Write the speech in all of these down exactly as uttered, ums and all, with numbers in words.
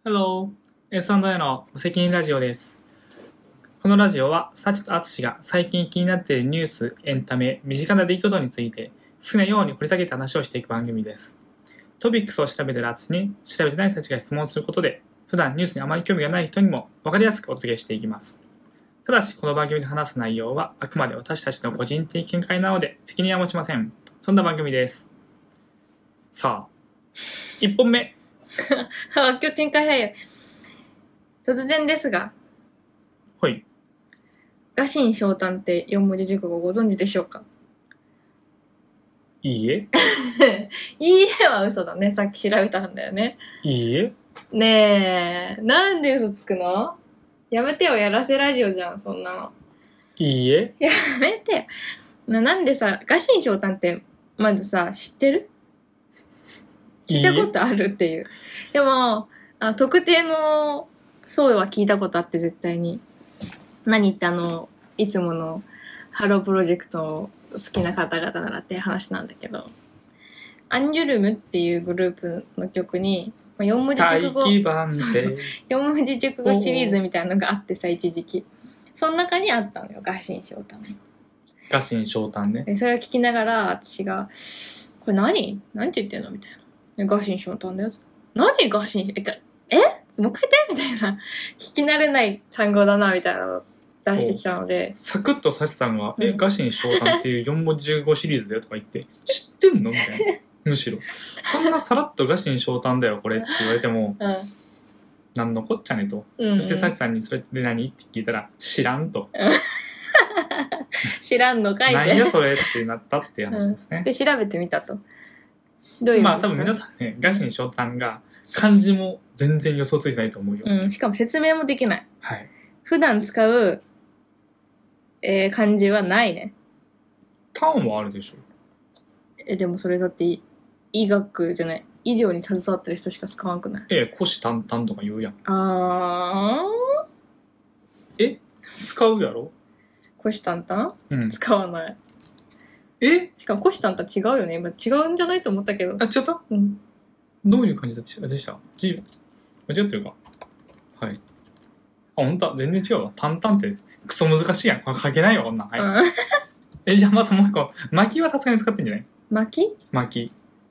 Hello! エスアンドエー の無責任ラジオです。このラジオは、サチとアツシが最近気になっているニュース、エンタメ、身近な出来事について、好きなように掘り下げて話をしていく番組です。トピックスを調べているアツシに、調べてない人たちが質問することで、普段ニュースにあまり興味がない人にも分かりやすくお告げしていきます。ただし、この番組で話す内容は、あくまで私たちの個人的見解なので、責任は持ちません。そんな番組です。さあ、いっぽんめ。 今日展開早い。突然ですが、 はい。 臥薪嘗胆って四文字熟語ご存知でしょうか？ いいえ。 いいえは嘘だね。さっき調べたんだよね。 いいえ。 ねえ、なんで嘘つくの？やめてよ、やらせラジオじゃん、そんなの。 いいえ。 やめてよ。な、なんでさ、臥薪嘗胆ってまずさ、知ってる？聞いたことあるっていう。でも、あ、特定の層は聞いたことあって絶対に。何ってあの、いつものハロープロジェクト好きな方々ならって話なんだけど、アンジュルムっていうグループの曲に、よん文字熟語、よん文字熟語シリーズみたいなのがあってさ、一時期。その中にあったのよ、臥薪嘗胆。 臥薪嘗胆ね。 でそれを聞きながら、私が、これ何何て言ってんのみたいな。臥薪嘗胆だよ。何臥薪ええもう一回言ってみたいな。聞き慣れない単語だな、みたいなのを出してきたので。 サクッとサシさんが、 うん、 え、臥薪嘗胆っていうよん文字熟語シリーズだよとか言って、知ってんのみたいな。むしろ。そんなさらっと臥薪嘗胆だよ、これって言われても、 うん、 なんのこっちゃねと。 うんうん、 そしてサシさんにそれで何って聞いたら、知らんと。 知らんのかいって。 何やそれってなったっていう話ですね。 うん、で、調べてみたと。どういう意味ですか？ まあ多分皆さんね、臥薪嘗胆が漢字も全然予想ついてないと思うよ。 うん、しかも説明もできない。 はい。 普段使う、えー、漢字はないね。 単はあるでしょ。 え、でもそれだって医学じゃない。医療に携わってる人しか使わんくない？ ええ、虎視眈々とか言うやん。 あー。え使うやろ？ 虎視眈々？ うん。 使わない。 え？ しかも虎視眈々違うよね。今違うんじゃないと思ったけど。 あ、違った？ うん。 どういう感じでした？G、間違ってるか？はい。あ、ほんと全然違うわ。淡々ってクソ難しいやん。書けないわ、こんなん。はい。うん、え、じゃあまたもう一個。巻きはさすがに使ってんじゃない？ 巻き？ 巻き。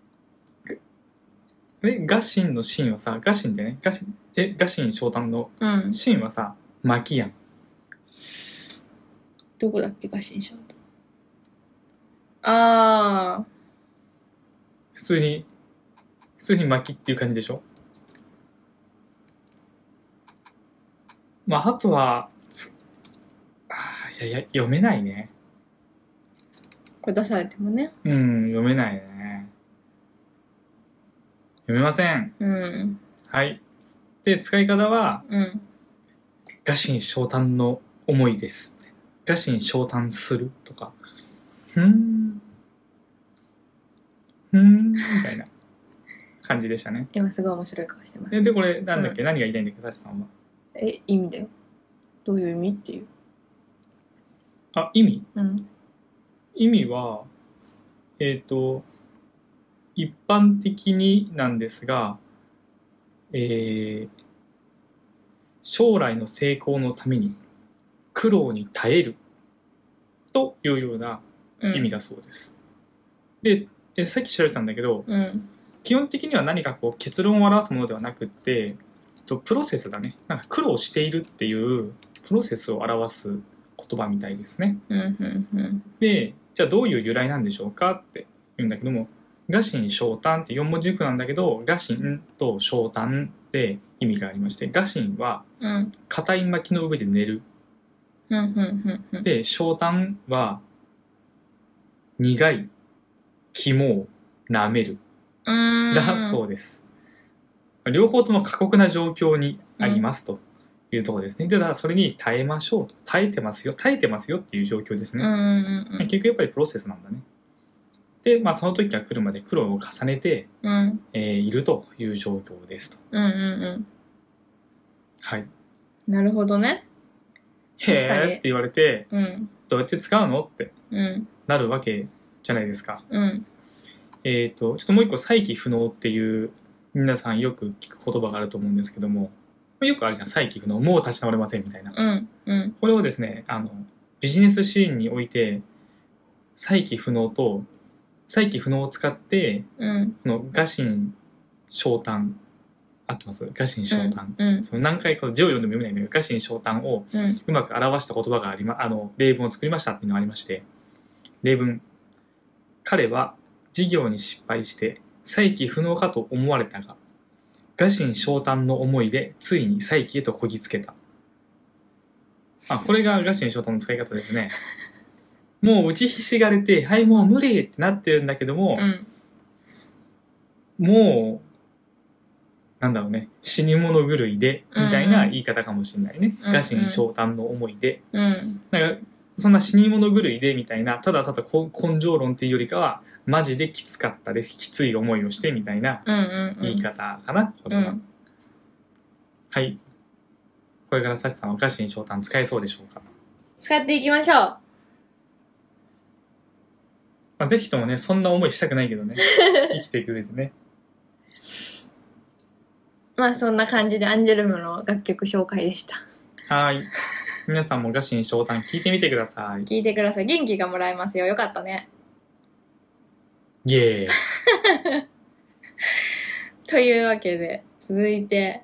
え、臥薪の薪はさ、臥薪ってね、臥薪、え、臥薪嘗胆の薪はさ、うん、巻きやん。 どこだっけ、臥薪嘗胆。あー。 普通に、普通に巻きっていう感じでしょ？まあ、あとは、あいやいや、読めないね。 これ出されてもね。 うん、読めないね。読めません。 うん。 はい。で、使い方は、 うん。 臥薪嘗胆の思いです。臥薪嘗胆するとか、ふーん、ふーん、みたいな感じでしたね。 今すごい面白い顔してます。 で、これ、なんだっけ、うん、何が言いたいんだっけ、サシさんは。 え、意味だよ。どういう意味っていう。 あ、意味？ うん。 意味は、えっと、一般的になんですが、えー、将来の成功のために苦労に耐えるというような意味だそうです。うん、でえ、さっき調べたんだけど、うん、基本的には何かこう結論を表すものではなくって、プロセスだね。なんか苦労しているっていうプロセスを表す言葉みたいですね。うんうんうん、で、じゃあどういう由来なんでしょうかって言うんだけども、臥薪嘗胆ってよん文字熟語なんだけど、臥薪と昇胆って意味がありまして、臥薪は硬い薪の上で寝る。うんうんうん、で、昇胆は苦い肝を舐める。だそうです。両方とも過酷な状況にありますというところですね。で、だからそれに耐えましょうと。耐えてますよ。耐えてますよっていう状況ですね。うんうんうん、結局やっぱりプロセスなんだね。で、まあ、その時は来るまで苦労を重ねて、うんえー、いるという状況ですと。うんうんうん。はい。なるほどね。へーって言われて、うん、どうやって使うのって、うん、なるわけじゃないですか。うん、えっと、ちょっともう一個再起不能っていう皆さんよく聞く言葉があると思うんですけども、よくあるじゃん、再起不能、もう立ち直れませんみたいな。 うんうんこれをですね、あのビジネスシーンにおいて再起不能と再起不能を使ってうんこの臥薪嘗胆、合ってます？臥薪嘗胆、 うんその何回か字を読んでも読めないんだけど、臥薪嘗胆をうんうまく表した言葉がありま、あの例文を作りましたっていうのがありまして、例文、彼は事業に失敗して再起不能かと思われたが、臥薪嘗胆の思いでついに再起へとこぎつけた。あ、これが臥薪嘗胆の使い方ですね。もう打ちひしがれて、はい、もう無理ってなってるんだけども、 うんもうなんだろうね、死に物狂いでみたいな言い方かもしれないね。 うんうん臥薪嘗胆の思いで、 うんなんかそんな死に物狂いでみたいな、ただただこ根性論っていうよりかはマジできつかったできつい思いをしてみたいなうんうん言い方かな、これは。 うんはい、これからサシさんは臥薪嘗胆使えそうでしょうか？ 使っていきましょう。 まあ、ぜひともね、そんな思いしたくないけどね、生きていく上でね。 まあそんな感じでアンジュルムの楽曲紹介でした。 はい、皆さんも臥薪嘗胆聞いてみてください。 聞いてください。元気がもらえますよ。よかったね。 イエーイ。 というわけで続いて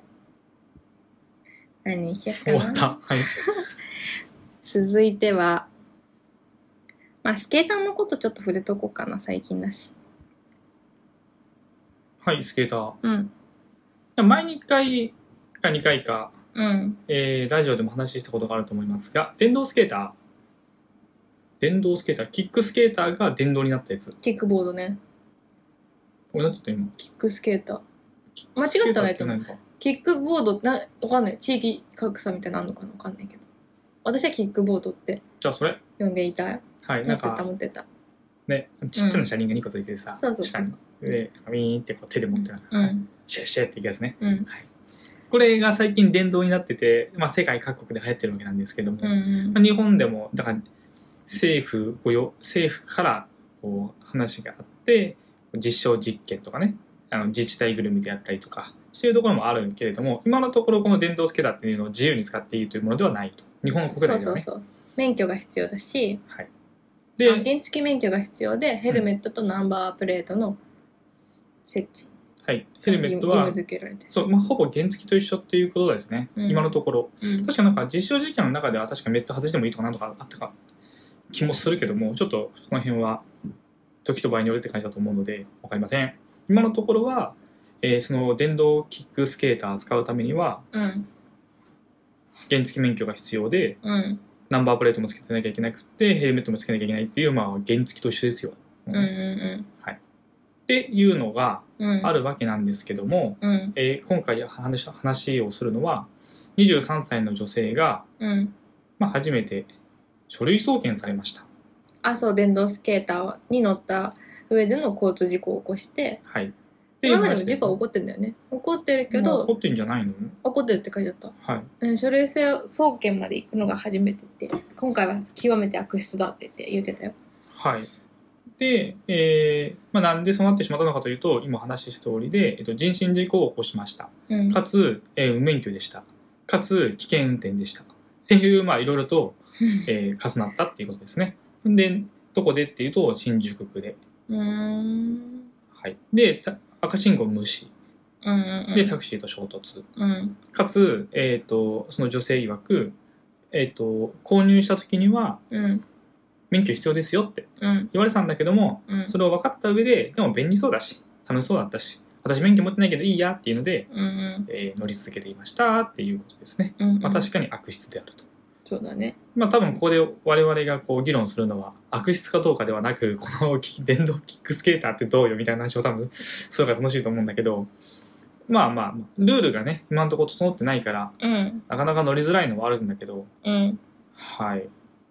何にしようかな。 終わった。はい。 続いては、まあスケーターのことちょっと触れとこうかな、最近だし。 はい、スケーター。 うん前にいっかいかにかいか、 うんえーラジオでも話したことがあると思いますが、電動スケーター、電動スケーター、キックスケーターが電動になったやつ。 キックボードね。 俺なんて言った今。 キックスケーター間違ってないと思う。 う。 キックボードな、わかんない。地域格差みたいなのあるのかなわかんないけど。私はキックボードってじゃあそれ、 呼んでいたよ。 はい、 持ってなんかた持ってた。 ね、ちっちゃな車輪がにこついてさ、 そうそうそう下に。で、ウィーンってこう手で持ってたら、 うんシェッシェッっていくやつね。 うんこれが最近電動になってて、まあ、世界各国で流行ってるわけなんですけども、 うんうんまあ、日本でもだから政府ごよ政府からこう話があって実証実験とかね、あの自治体ぐるみでやったりとかしているところもあるけれども、今のところこの電動スケーターっていうのを自由に使っていいというものではないと、日本国内ではね。 そうそうそう。免許が必要だし、 はい、 でで、 原付免許が必要でヘルメットとナンバープレートの設置、 はい、ヘルメット義は務付けられてる。 そう、まあ、ほぼ原付と一緒っていうことですね、 うん今のところ。 うん確かなんか実証実験の中では確かメット外してもいいとかなんとかあったか気もするけども、ちょっとその辺は時と場合によるって感じだと思うので分かりません。今のところは、えーその電動キックスケーターを使うためにはうん原付免許が必要で、 うんナンバープレートもつけてなきゃいけなくてヘルメットもつけなきゃいけないっていう、まあ、原付と一緒ですよ。 うんうんっていうのがうんあるわけなんですけども、 うんえー今回話話をするのはにじゅうさんさいの女性が、 うんまあ、初めて書類送検されました。 あ、そう、電動スケーターに乗った上での交通事故を起こして、 はい。 今までも事故は起こってんだよね。起こってるけまあど、 怒ってんじゃないの？ 起こってるって書いてあった。 はい。 うん書類送検まで行くのが初めてって、今回は極めて悪質だって言って言ってたよ。 はい。で、えーまあ、なんでそうなってしまったのかというと、今話した通りで、えっと、人身事故を起こしました。 うん。 かつ、えー無免許でした。かつ、危険運転でした。っていう、まあ、いろいろと、えー、重なったっていうことですね。で、どこでっていうと、新宿区で。 うーん。 はい。で、た赤信号無視。 うんうんうん。 で、タクシーと衝突。 うん。 かつ、えっと、その女性曰く、えっと、購入した時には、 うん。 免許必要ですよってうん。 言われたんだけども、 うん。 それを分かった上で、でも便利そうだし、楽しそうだったし、私免許持ってないけどいいやっていうので、 うんうん。 えー乗り続けていましたっていうことですね。 うん。 まあ、確かに悪質であると。 そうだね。 まあ多分ここで我々がこう議論するのは悪質かどうかではなく、この電動キックスケーターってどうよみたいな話を多分するから楽しいと思うんだけど、まあまあ、ルールがね、今のところ整ってないから、 うん。 なかなか乗りづらいのはあるんだけど、 うん。 はい。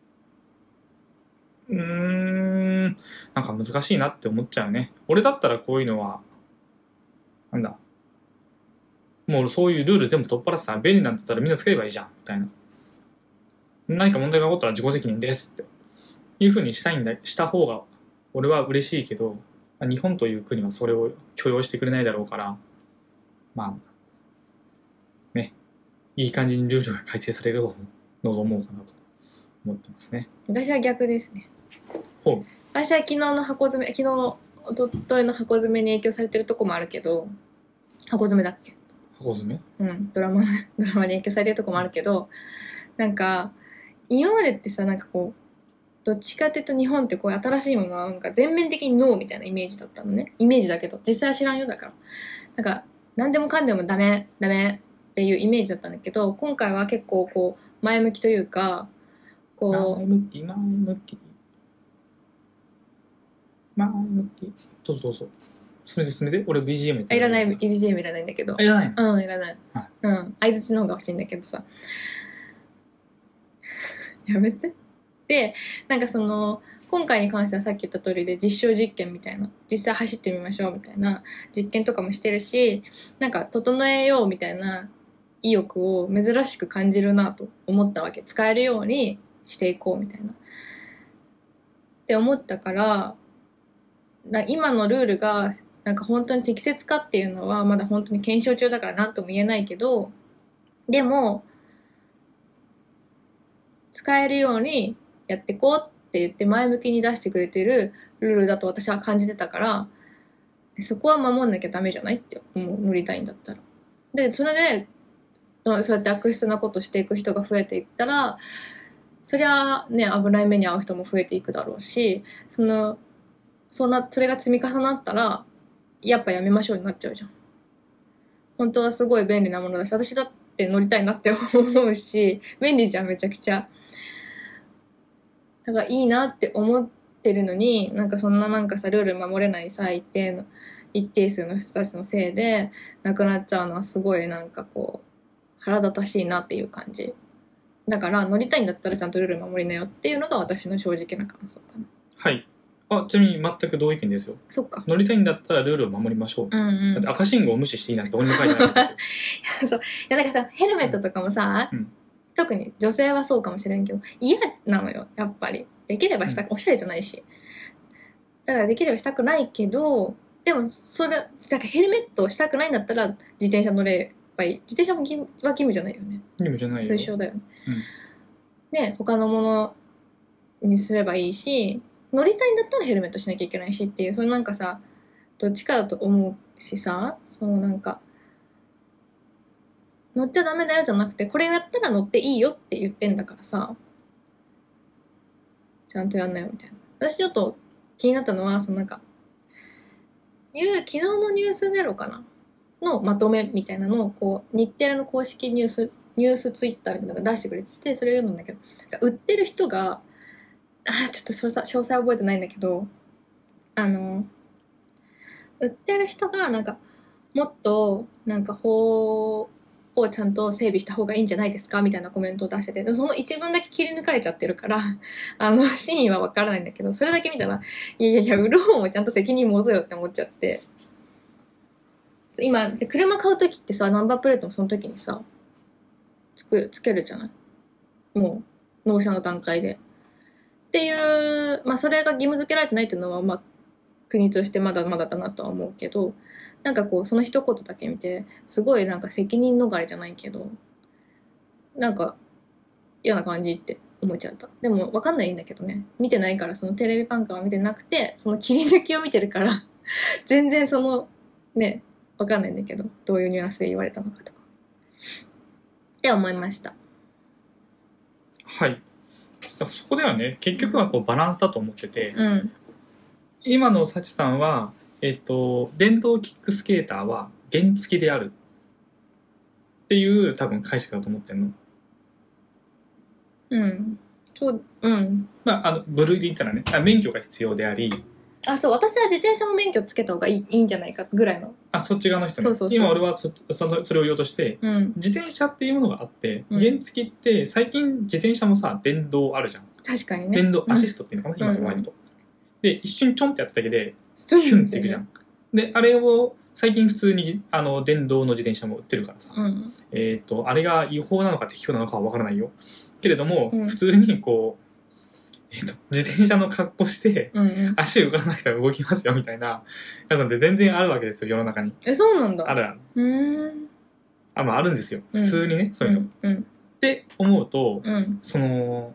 うーん、なんか難しいなって思っちゃうね。俺だったらこういうのは、なんだ、もうそういうルール全部取っ払ってさ、便利なんだったらみんなつければいいじゃん、みたいな。何か問題が起こったら自己責任ですっていうふうにしたいんだ、した方が俺は嬉しいけど、日本という国はそれを許容してくれないだろうから、 まあね、いい感じにルールが改正されると望もうかなと思ってますね。 私は逆ですね。 ほう。 私は昨日の箱詰め、昨日おとといの箱詰めに影響されてるとこもあるけど、箱詰めだっけ？ 箱詰め？ うんドラマドラマに影響されてるとこもあるけど、なんか今までってさ、なんかこうどっちかっていうと日本ってこう新しいものはなんか全面的にノーみたいなイメージだったのね。イメージだけど実際は知らんよ。だからなんか何でもかんでもダメダメっていうイメージだったんだけど、今回は結構こう前向きというか、こ前向き前向き前向き。どうぞどうぞ。進めて進めて。俺 ビージーエム やってういらない ビージーエム いらないんだけど、 あいらないの？ うんいらない、 はい、 うん相づちの方が欲しいんだけどさやめて。でなんかその今回に関してはさっき言った通りで実証実験みたいな、実際走ってみましょうみたいな実験とかもしてるし、なんか整えようみたいな意欲を珍しく感じるなと思ったわけ。使えるようにしていこうみたいなって思ったから、だ今のルールがなんか本当に適切かっていうのはまだ本当に検証中だから何とも言えないけど、でも使えるようにやっていこうって言って前向きに出してくれてるルールだと私は感じてたから、そこは守んなきゃダメじゃないって思う。乗りたいんだったら。でそれでそうやって悪質なことしていく人が増えていったら、そりゃね危ない目に遭う人も増えていくだろうし、そのそんなそれが積み重なったらやっぱやめましょうになっちゃうじゃん。本当はすごい便利なものだし、私だって乗りたいなって思うし、便利じゃんめちゃくちゃ。だからいいなって思ってるのに、なんかそんななんかさルール守れないさ一定の一定数の人たちのせいでなくなっちゃうのはすごいなんかこう腹立たしいなっていう感じ。だから乗りたいんだったらちゃんとルール守りなよっていうのが私の正直な感想かな。 はい。あ、ちなみに全く同意見ですよ。 そっか。 乗りたいんだったらルールを守りましょう。 うんうん。 だって赤信号を無視していいなんてどこにも書いてないんですよ。 そう。いやなんかさヘルメットとかもさ、 うん、 特に女性はそうかもしれんけど嫌なのよやっぱり。できればしたく、うん、おしゃれじゃないし、だからできればしたくないけど、でもそれだからヘルメットをしたくないんだったら自転車乗ればいい。自転車も義務は義務じゃないよね。 義務じゃないよ。 推奨だよね。 うん、 で他のものにすればいいし、乗りたいんだったらヘルメットしなきゃいけないしっていう、そのなんかさどっちかだと思うしさ、そうなんか乗っちゃダメだよじゃなくて、これをやったら乗っていいよって言ってんだからさ、ちゃんとやんなよみたいな。私ちょっと気になったのはそのなんか昨日のニュースゼロかなのまとめみたいなのをこう日テレの公式ニュースニュースツイッターみたいなのが出してくれてて、それを読むんだけど、売ってる人があちょっとそれさ詳細覚えてないんだけど、あの売ってる人がなんかもっとなんか法をちゃんと整備した方がいいんじゃないですかみたいなコメントを出してて、でもその一文だけ切り抜かれちゃってるからあの真意は分からないんだけど、それだけ見たらいやいやいや売る方もちゃんと責任持つよって思っちゃって、今車買う時ってさナンバープレートもその時にさつくつけるじゃない、もう納車の段階でっていう、まあそれが義務付けられてないっていうのはまあ国としてまだまだだなとは思うけど、なんかこうその一言だけ見てすごいなんか責任逃れじゃないけどなんか嫌な感じって思っちゃった。でも分かんないんだけどね、見てないから、そのテレビパンカーは見てなくてその切り抜きを見てるから全然そのね分かんないんだけど、どういうニュアンスで言われたのかとかって思いました。 はい。そこではね結局はこうバランスだと思ってて、 うん、 今の幸さんはえっと、電動キックスケーターは原付であるっていう多分解釈だと思ってんの。 うんそううんまああの部類で言ったらね、免許が必要であり、 あそう私は自転車の免許つけた方がいい、いいんじゃないかぐらいの。 あそっち側の人ね。 そうそうそう、 今俺は そ, そ, それを言おうとして、うん、自転車っていうものがあって、うん、原付って最近自転車もさ電動あるじゃん。 確かにね。 電動アシストっていうのかな、うん、今の前だと、うんうん、で一瞬ちょんってやっただけでヒュンっていくじゃん。であれを最近普通にあの電動の自転車も売ってるからさ、うん、えっとあれが違法なのか適法なのかは分からないよけれども、うん、普通にこうえっと、自転車の格好してうんうん。 足動かさなくても動きますよみたいなやつなんて全然あるわけですよ、世の中に。 え、そうなんだ。 あるある。 うーん。 あ、まああるんですよ。 うん普通にね、そういうの。っうんうんて思うと、 うんその、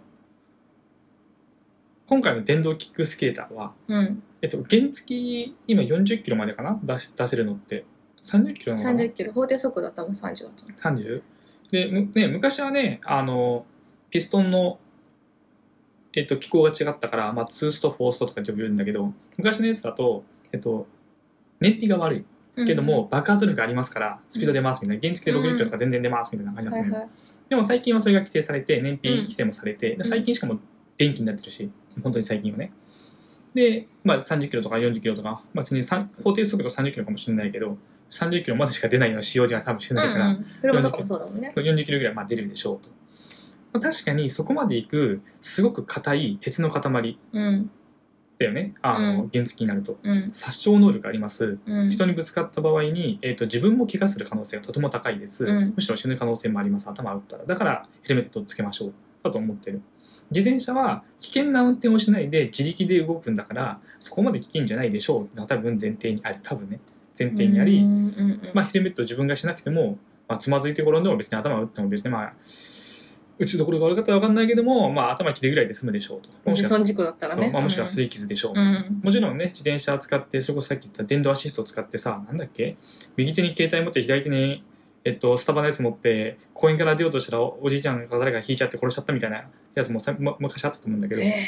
今回の電動キックスケーターは、 うんえっと、原付今よんじゅっキロまでかな出し出せるのって。さんじゅっキロなのかなさんじゅっキロ法定速度は多分さんじゅうだったの。 さんじゅう? で、むね、昔はね、あの、ピストンの、えっと、機構が違ったから、まあ、ツースト、フォーストとかって呼べるんだけど、昔のやつだと、えっと、燃費が悪い。けども、爆発力がありますから、スピード出ますみたいな。原付でろくじゅっキロとか全然出ますみたいな感じだったのよ。 はいはい。 でも最近はそれが規制されて、燃費規制もされて、で最近しかも電気になってるし、本当に最近はね。で、まあ、さんじゅっキロとかよんじゅっキロとか、まあ、別に法定速度さんじゅっキロかもしれないけど、さんじゅっキロまでしか出ないような仕様じゃ多分してないから、 うんうん、車とかもそうだもんね。 よんじゅっキロぐらいまあ出るでしょうと。まあ、確かにそこまで行く、すごく硬い鉄の塊うんだよね、あの、 うん原付になると。 うん殺傷能力あります。 うん。 人にぶつかった場合に、えー、と自分も怪我する可能性がとても高いです、 うんむしろ死ぬ可能性もあります、頭打ったら。だからヘルメットをつけましょうだと思ってる。自転車は危険な運転をしないで自力で動くんだから、そこまで危険じゃないでしょうってのは多分前提にあり、多分ね前提にあり、 うんうんうんまあ、ヘルメットを自分がしなくても、まあ、つまずいて転んでも別に頭を打っても別にまあ打ちどころが悪かったら分かんないけども、まあ、頭切れぐらいで済むでしょうと。 自損事故だったらね。 そう、まあ、もしくは擦り傷でしょう、 うんうんもちろんね、自転車使って、それこそさっき言った電動アシストを使ってさ、なんだっけ、右手に携帯持って左手に、えっと、スタバのやつ持って公園から出ようとしたら お, おじいちゃんが誰か引いちゃって殺しちゃったみたいなやつもさ、ま、昔あったと思うんだけど、 え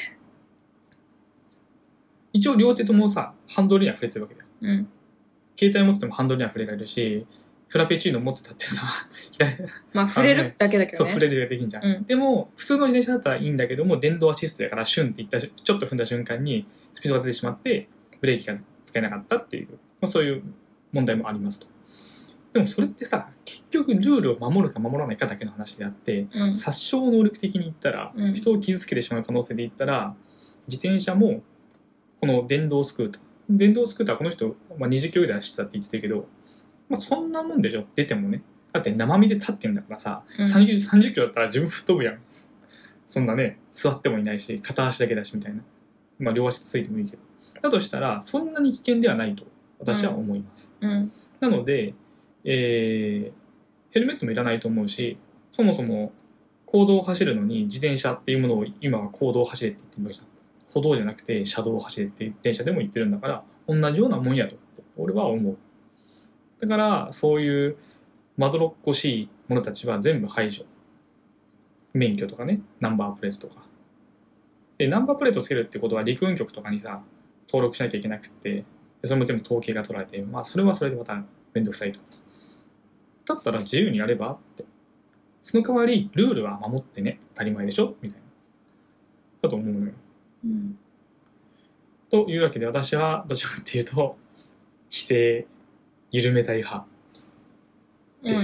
一応両手ともさハンドルには触れてるわけだよ。 えうん。 携帯持ってもハンドルには触れられるし、フラペチーノ持ってたってさ左まあ触れるだけだけどね。 そう触れるができんじゃん、 うんでも普通の自転車だったらいいんだけども、電動アシストやからシュンっていったしちょっと踏んだ瞬間にスピードが出てしまってブレーキが使えなかったっていう、まあ、そういう問題もありますと。でもそれってさ、結局ルールを守るか守らないかだけの話であって、 うん殺傷能力的に言ったら、 うん人を傷つけてしまう可能性で言ったら、自転車もこの電動スクーター電動スクーターこの人、まあ、にじゅっキロぐらい走ってたって言ってたけど、まあ、そんなもんでしょ出てもね。だって生身で立ってんだからさ、 うんさんじゅう、さんじゅっキロだったら自分吹っ飛ぶやん。そんなね、座ってもいないし片足だけだしみたいな、まあ両足ついてもいいけど、だとしたらそんなに危険ではないと私は思います、 うんなので、えーヘルメットもいらないと思うし、そもそも公道を走るのに自転車っていうものを今は公道を走れって言ってるわけじゃん。歩道じゃなくて車道を走れって自転車でも言ってるんだから、同じようなもんやろって俺は思う。だからそういうまどろっこしい者たちは全部排除。免許とかね、ナンバープレートとかで、ナンバープレートつけるってことは陸運局とかにさ登録しなきゃいけなくて、それも全部統計が取られて、まあそれはそれでまためんどくさいと。だったら自由にやればって、その代わりルールは守ってね、当たり前でしょみたいなだと思うのよ。 うんというわけで私はどちらかっていうと規制緩めたい派です、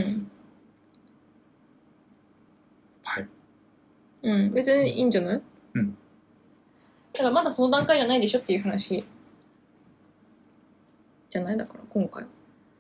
はいうん、うん、別にいいんじゃない？ うんだからまだその段階じゃないでしょっていう話じゃない。だから今回は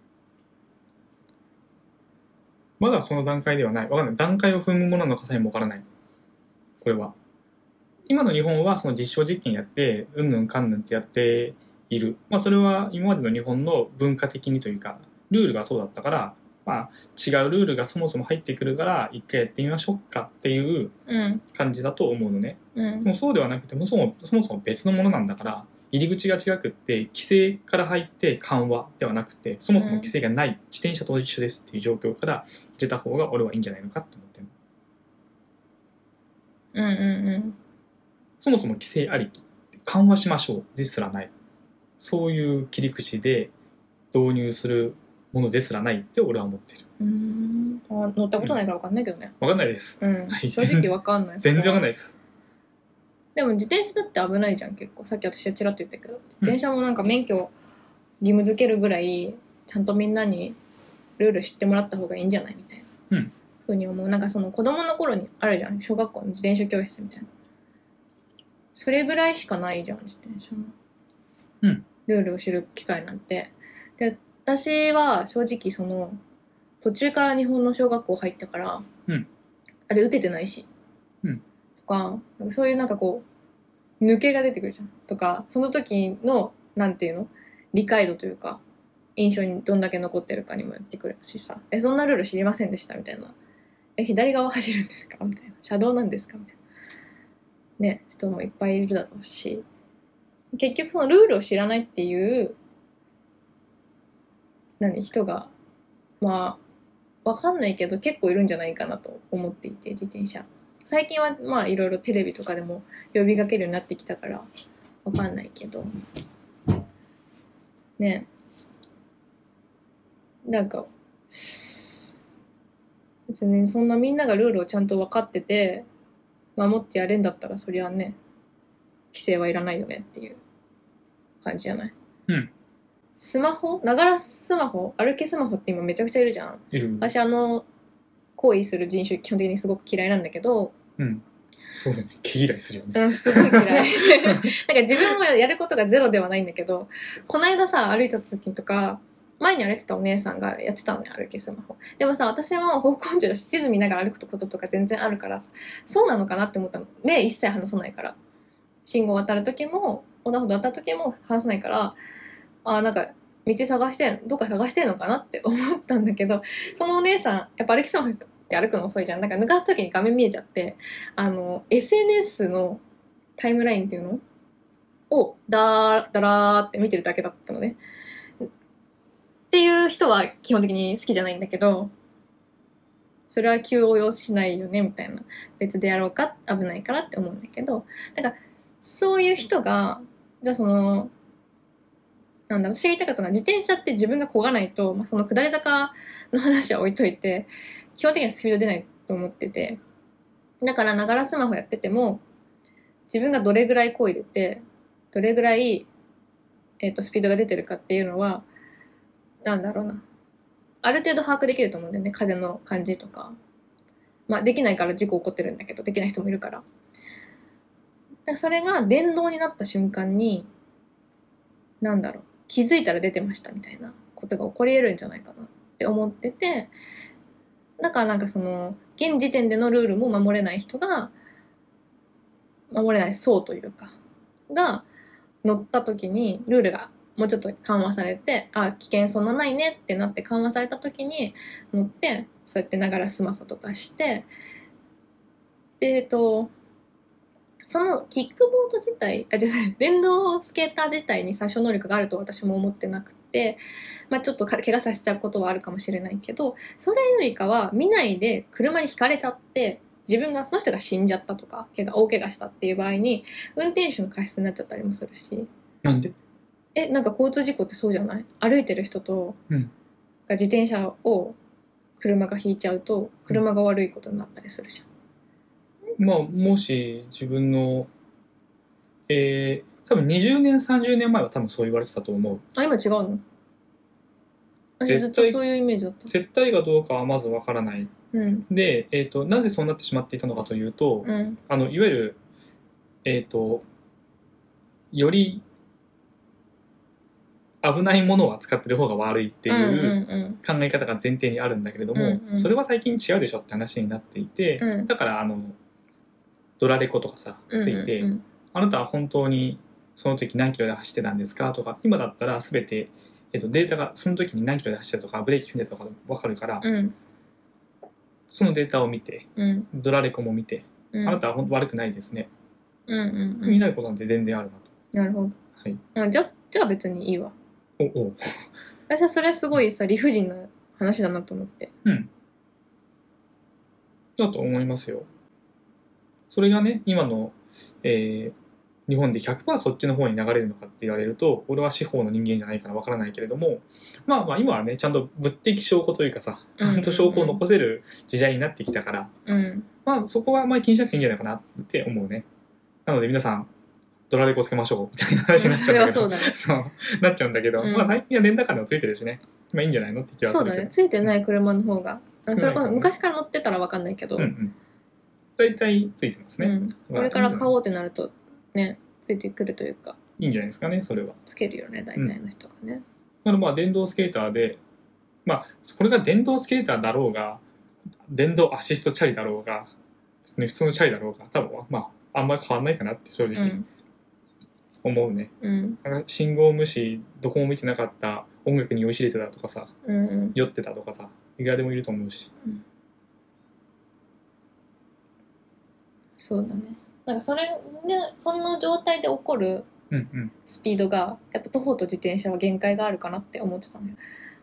まだその段階ではない。わかんない。段階を踏むものの傘にもわからない。これは。今の日本はその実証実験やって、うんぬんかんぬんってやっている。まあそれは今までの日本の文化的にというか、ルールがそうだったから、まあ違うルールがそもそも入ってくるから、一回やってみましょうかっていううん感じだと思うのね。 うんでもそうではなくても、そもそもそも別のものなんだから、入り口が違くって、規制から入って緩和ではなくて、そもそも規制がない自転車と一緒ですっていう状況から入れた方が俺はいいんじゃないのかって思ってる。 うんうんうんそもそも規制ありき、緩和しましょうですらない。そういう切り口で導入するものですらないって俺は思ってる。 うーんあ乗ったことないから分かんないけどね。 わかんないです。 うん、 はい正直分かんない。 全然わかんないです。 でも自転車だって危ないじゃん結構。さっき私はちらっと言ったけど、自転車もなんか免許義務付けるぐらいちゃんとみんなにルール知ってもらった方がいいんじゃないみたいな、 うん、 ふうに思う。なんかその子供の頃にあるじゃん、小学校の自転車教室みたいな。それぐらいしかないじゃん自転車の、 うん、 ルールを知る機会なんて。で私は正直その途中から日本の小学校入ったから、 うん、 あれ受けてないし、 うん、 とか、なんかそういうなんかこう抜けが出てくるじゃんとか、その時のなんていうの理解度というか印象にどんだけ残ってるかにもよってくるしさ、えそんなルール知りませんでしたみたいな、え左側走るんですかみたいな、車道なんですかみたいなね人もいっぱいいるだろうし、結局そのルールを知らないっていう何人がまあわかんないけど結構いるんじゃないかなと思っていて、自転車最近はまあいろいろテレビとかでも呼びかけるようになってきたからわかんないけどね、なんか別にそんなみんながルールをちゃんと分かってて守ってやれんだったらそりゃね規制はいらないよねっていう感じじゃない？ うん。 スマホ、ながらスマホ、歩きスマホって今めちゃくちゃいるじゃん。 いる。 私あの行為する人種基本的にすごく嫌いなんだけど。 うん。そうだね。毛嫌いするよね。 うん、すごい嫌い。なんか自分もやることがゼロではないんだけど、この間さ歩いた時とか前に歩いてたお姉さんがやってたのね、歩きスマホ。でもさ、私は方向音痴だし地図見ながら歩くこととか全然あるから、そうなのかなって思ったの。目一切離さないから。信号渡る時も横断歩道渡る時も離さないから、あなんか道探してどっか探してんのかなって思ったんだけど、そのお姉さんやっぱ歩きスマホって歩くの遅いじゃん。なんか抜かす時に画面見えちゃって、あの エスエヌエス のタイムラインっていうのをダーダラーって見てるだけだったのね。っていう人は基本的に好きじゃないんだけど、それは急を要しないよねみたいな、別でやろうか危ないからって思うんだけど、だからそういう人がじゃあそのなんだ、私が言いたかったのは、自転車って自分が漕がないと、まあ、その下り坂の話は置いといて基本的にはスピード出ないと思ってて、だからながらスマホやってても自分がどれぐらい漕いでてどれぐらい、えーと、スピードが出てるかっていうのはなんだろうな、ある程度把握できると思うんだよね。風の感じとか、まあできないから事故起こってるんだけど、できない人もいるから。だからそれが電動になった瞬間になんだろう、気づいたら出てましたみたいなことが起こり得るんじゃないかなって思ってて、だからなんかその現時点でのルールも守れない人が守れない層というかが乗った時にルールがもうちょっと緩和されて、あ危険そんなないねってなって緩和された時に乗って、そうやってながらスマホとかして、でえっとそのキックボード自体、あ、じゃない電動スケーター自体に殺傷能力があると私も思ってなくて、まあちょっと怪我させちゃうことはあるかもしれないけど、それよりかは見ないで車にひかれちゃって自分がその人が死んじゃったとか怪我大怪我したっていう場合に運転手の過失になっちゃったりもするし。 なんで？ えなんか交通事故ってそうじゃない？歩いてる人と、 うん、 が自転車を車が引いちゃうと車が悪いことになったりするじゃん。 まあもし自分のえー、多分にじゅうねんさんじゅうねんまえは多分そう言われてたと思う。 あ今違うの？私ずっとそういうイメージだった。 絶対がどうかはまずわからない、 うん、 で、えーと、なぜそうなってしまっていたのかというと、 うん、 あのいわゆる、えーと、より危ないものを扱ってる方が悪いっていう考え方が前提にあるんだけれども、 うんうん、 それは最近違うでしょって話になっていて、 うん、 だからあのドラレコとかさついて、うんうんうん、あなたは本当にその時何キロで走ってたんですかとか、今だったら全て、えっと、データがその時に何キロで走ってたとかブレーキ踏んでたとか分かるから、うん、そのデータを見て、うん、ドラレコも見て、うん、あなたは本当悪くないですね、うんうんうん、になることなんて全然あるなと。 なるほど、はい、あじゃ、じゃあ別にいいわ。 おお私はそれはすごいさ理不尽な話だなと思って。 うんだと思いますよ。それがね今の、えー、日本で ひゃくパーセント そっちの方に流れるのかって言われると俺は司法の人間じゃないからわからないけれども、まあまあ今はねちゃんと物的証拠というかさちゃんと証拠を残せる時代になってきたから、うんうんうん、まあそこはあんまり気にしなくていいんじゃないかなって思うね。なので皆さんドラレコつけましょうみたいな話になっちゃうんだけど、それはそうだねそうなっちゃうんだけど、うん、まあ最近はレンタカーでもついてるしね、まあいいんじゃないのって気はするけど。そうだね、 ついてない車の方が、うん、それこそ昔から乗ってたら分かんないけど、うんうん、 大体ついてますね、うん、 これから買おうってなるとねついてくるというかいいんじゃないですかね。それはつけるよね大体の人がね、うん、 だからまあ電動スケーターでまあこれが電動スケーターだろうが電動アシストチャリだろうが普通のチャリだろうが多分まああんまり変わんないかなって正直、うん思うね。 うんなんか信号無視、どこも見てなかった音楽に酔いしれてたとかさ、 うんうん酔ってたとかさ、いくらでもいると思うし。 そうだね。なんかそれね、その状態で起こるうんうん。 スピードがやっぱ徒歩と自転車は限界があるかなって思ってたのよ。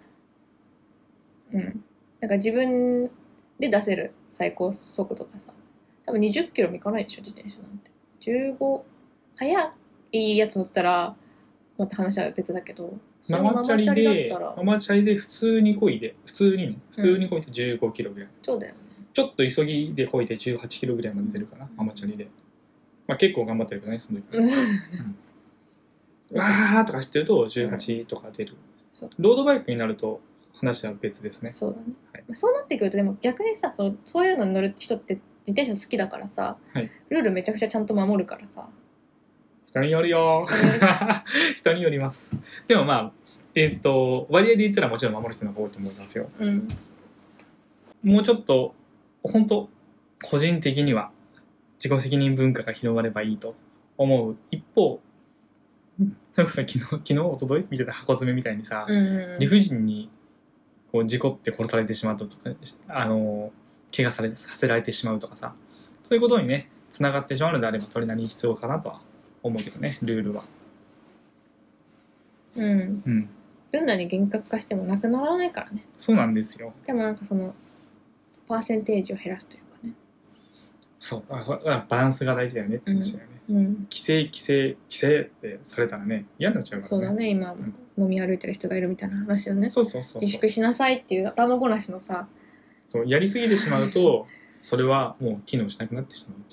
うん。なんか自分で出せる最高速度がさ、多分にじゅっキロもいかないでしょ、自転車なんて。じゅうご、速いやつ乗ってたらまた話は別だけど、普通にママチャリでだったら、 ママチャリで普通に漕いで普通にね普通に漕いでじゅうごキロぐらい、 そうだよね。 ちょっと急ぎで漕いでじゅうはちキロぐらいまで出るかな、ママチャリで。まあ結構頑張ってるけどね、その時。 うんそうだよね。 わーとかしてるとじゅうはちとか出る、 そうロードバイクになると話は別ですね。 そうだね。 はいまあそうなってくるとでも逆にさ、そうそういうのに乗る人って自転車好きだからさ、 はいルールめちゃくちゃちゃんと守るからさ。 人によるよ人によります。でもまあえっ、と割合で言ったらもちろん守る人の方が多いと思いますよ。 うん。 もうちょっと本当個人的には自己責任文化が広がればいいと思う一方、それこそ昨日昨日一昨日見てた箱詰めみたいにさ、 うんうんうん、 理不尽にこう事故って殺されてしまうとか、あの怪我されさせられてしまうとかさ、そういうことにねつながってしまうのであればそれなりに必要かなとは思うけどね、ルールは。 うん。 うん、 どんなに厳格化してもなくならないからね。 そうなんですよ。 でもなんかそのパーセンテージを減らすというかね。 そうあバランスが大事だよねって話だよね、 うん。 規制規制規制ってされたらね嫌になっちゃうからね。 そうだね、今、 うん飲み歩いてる人がいるみたいな話よね。 そうそうそうそう、 自粛しなさいっていう頭ごなしのさ、 そうやりすぎてしまうとそれはもう機能しなくなってしまう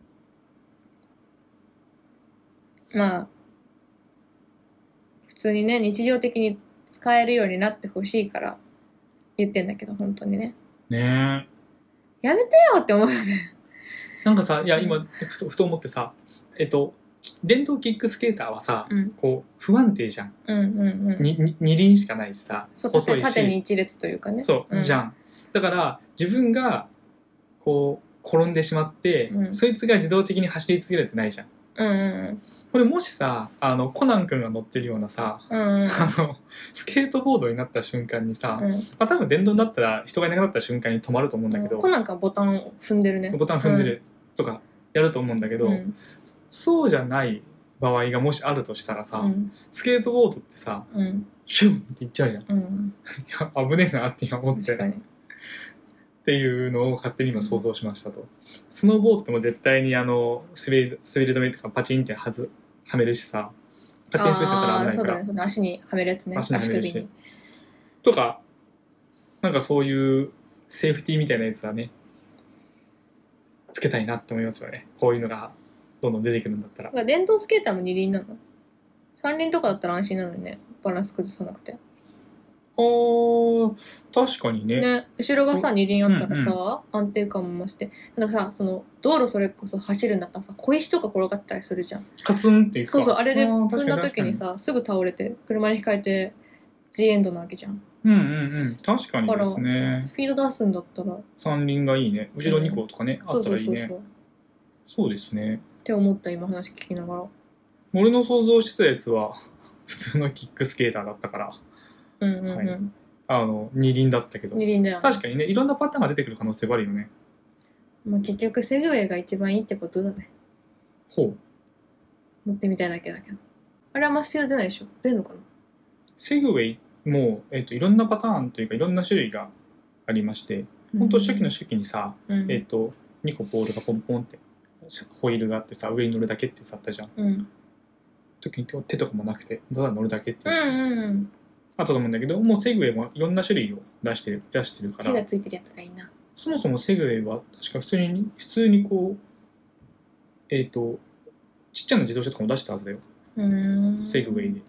と。 まあ普通にね日常的に使えるようになってほしいから言ってんだけど、本当にねねえ、 やめてよって思うよね。 なんかさ、いや今ふとふと思ってさ、えっと電動キックスケーターはさ、 うんこう不安定じゃん。 うんうんうん。 にに二輪しかないしさ、 そう細いし、 縦縦に一列というかね。 そう、 うんじゃん。だから自分がこう転んでしまって、 うんそいつが自動的に走り続けるってないじゃん。 うんうんこれもしさ、あのコナン君が乗ってるようなさ、 うんうんうんあのスケートボードになった瞬間にさ、 うんまあ、多分電動になったら人がいなくなった瞬間に止まると思うんだけど、 コナン君はボタンを踏んでるね。 ボタン踏んでるとかやると思うんだけど、 うんそうじゃない場合がもしあるとしたらさ、 うんスケートボードってさうんヒュンっていっちゃうじゃん。いうんや危ねえなって今思って確かに。 っていうのを勝手に今想像しましたと。スノーボードでも絶対にあの滑り滑り止めとかパチンってはずはめるしさ、勝手に滑っちゃったら危ないから、 あーそうだね、そうだね、足にはめるやつね。 足にはめるし首に。 とかなんかそういうセーフティーみたいなやつはねつけたいなって思いますよね。こういうのがどんどん出てくるんだったら。 だから電動スケーターも二輪なの？三輪とかだったら安心なのにね、バランス崩さなくて。 あー確かにね。 ね、後ろがさ二輪あったらさ、 うん安定感も増して、たださ、その道路それこそ走るんだったらさ、小石とか転がったりするじゃん。 カツンっていくか。 そうそう、あれでー踏んだ時に、さ、すぐ倒れて車にひかれて G エンドなわけじゃん。 確かにうんうんうん、確かにですね。 スピード出すんだったら、 三輪がいいね。後ろにこうとかね、あそうったらいいね。 そうそうそう。っそうですね。 て思った今話聞きながら。 俺の想像してたやつは普通のキックスケーターだったから、 うんうんうん。 はいあの二輪だったけど、 二輪だよ。 確かにね、いろんなパターンが出てくる可能性はあるよね。 まあ、結局セグウェイが一番いいってことだね。 ほう。 乗ってみたいだけだけど。あれはあんまスピード出ないでしょ？出んのかな？ セグウェイも、えっと、いろんなパターンというかいろんな種類がありまして、本当初期の初期にさ、 うんえっと、にこボールがポンポンってホイールがあってさ、上に乗るだけってさあったじゃん。 うん時に手とかもなくて、ただ乗るだけってうやつ、 んうんうん。 あったと思うんだけど、もうセグウェイもいろんな種類を出してる出してるから、 手がついてるやつがいいな。 そもそもセグウェイは確か普通に普通にこうえっ、とちっちゃな自動車とかも出したはずだよ、 うーん。 セグウェイで。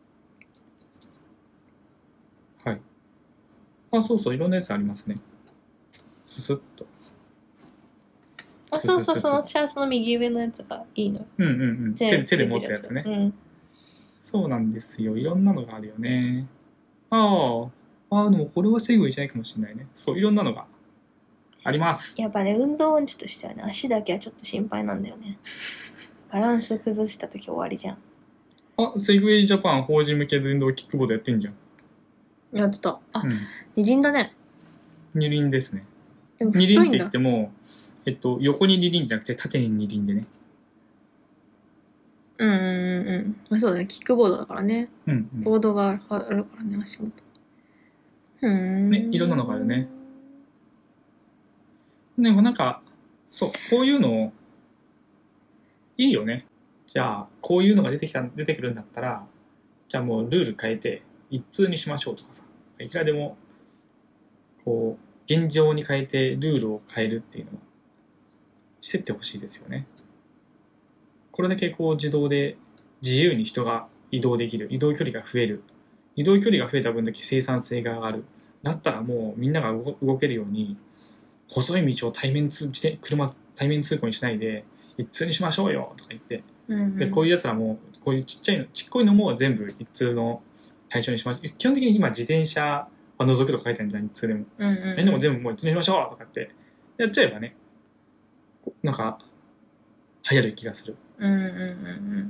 はい。あ、そうそう、いろんなやつありますね。ススッと。 あ、そうそう、そのシャースの右上のやつがいいの。 うんうんうん。手手で持つやつね。 うん。 そうなんですよ。いろんなのがあるよね。ああ、ああ、でもこれはセグウェイじゃないかもしれないね。そう、いろんなのがあります。 やっぱね、運動音痴としてはね、足だけはちょっと心配なんだよね。バランス崩した時終わりじゃん。 あ、セグウェイジャパン法人向け電動キックボードやってんじゃん。 やってた。あ、 うん。 二輪だね。 二輪ですね。 でも二輪って言太いんだっても、えっと、横に二輪じゃなくて縦に二輪でね。 うんうんうんうんまあそうだねキックボードだからねうん、うん。 ボードがあるからね足元うーんねいろんなのがあるねでもなんか、そう、こういうの、いいよね。じゃあ、こういうのが出てきた、出てくるんだったら、じゃあもうルール変えて、一通にしましょうとかさ。いくらでも、こう、現状に変えてルールを変えるっていうのをしてってほしいですよね。これだけこう自動で自由に人が移動できる。移動距離が増える。移動距離が増えた分だけ生産性が上がる。だったらもうみんなが動動けるように、細い道を対面通、自転車、対面通行にしないで、一通にしましょうよとか言って、 うんうんでこういうやつらも、こういうちっちゃいの、ちっこいのも全部一通の対象にしましょう。基本的に今自転車は除くとか書いてあるんじゃない、一通でも。 うんうんうんでも全部もう一通にしましょうとかってやっちゃえばね、なんか流行る気がする。 うんうんうんうん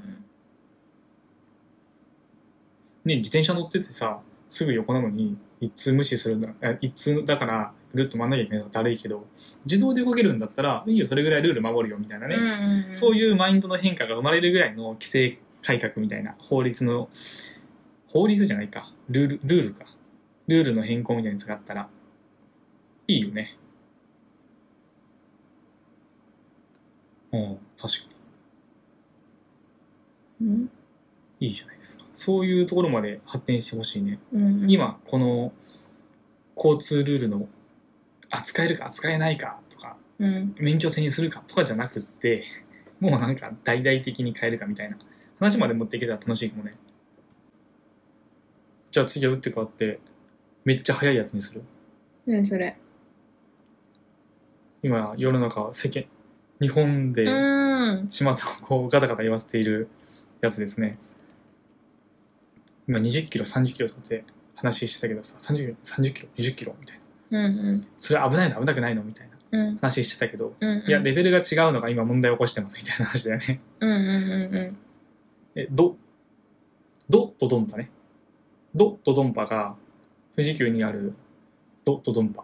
ね、自転車乗っててさ、すぐ横なのに一通無視するんだ、一通だからぐるっと回んなきゃいけないのだるいけど、自動で動けるんだったらいいよ、それぐらいルール守るよみたいなね、 うんうんうんそういうマインドの変化が生まれるぐらいの規制改革みたいな、法律の法律じゃないか、ルールルールかルールの変更みたいに使ったらいいよね。うん、確かうんにいいじゃないですか。そういうところまで発展してほしいね。 うんうん今この交通ルールの扱えるか扱えないかとか、 うん免許制にするかとかじゃなくって、もうなんか大々的に変えるかみたいな話まで持っていけたら楽しいかもね。じゃあ次は打って変わってめっちゃ速いやつにする。 何それ今世の中世間日本うでーん巷をこうガタガタ言わせているやつですね。今にじゅっキロさんじゅっキロとかって話してたけどさ、さんじゅっキロにじゅっキロみたいな、 うんうんそれ危ないの危なくないのみたいなうん話してたけど、 うんうんいやレベルが違うのが今問題を起こしてますみたいな話だよね。 うんうんうんうんえドドドドンパね。ドドドンパが富士急にあるドドドンパ、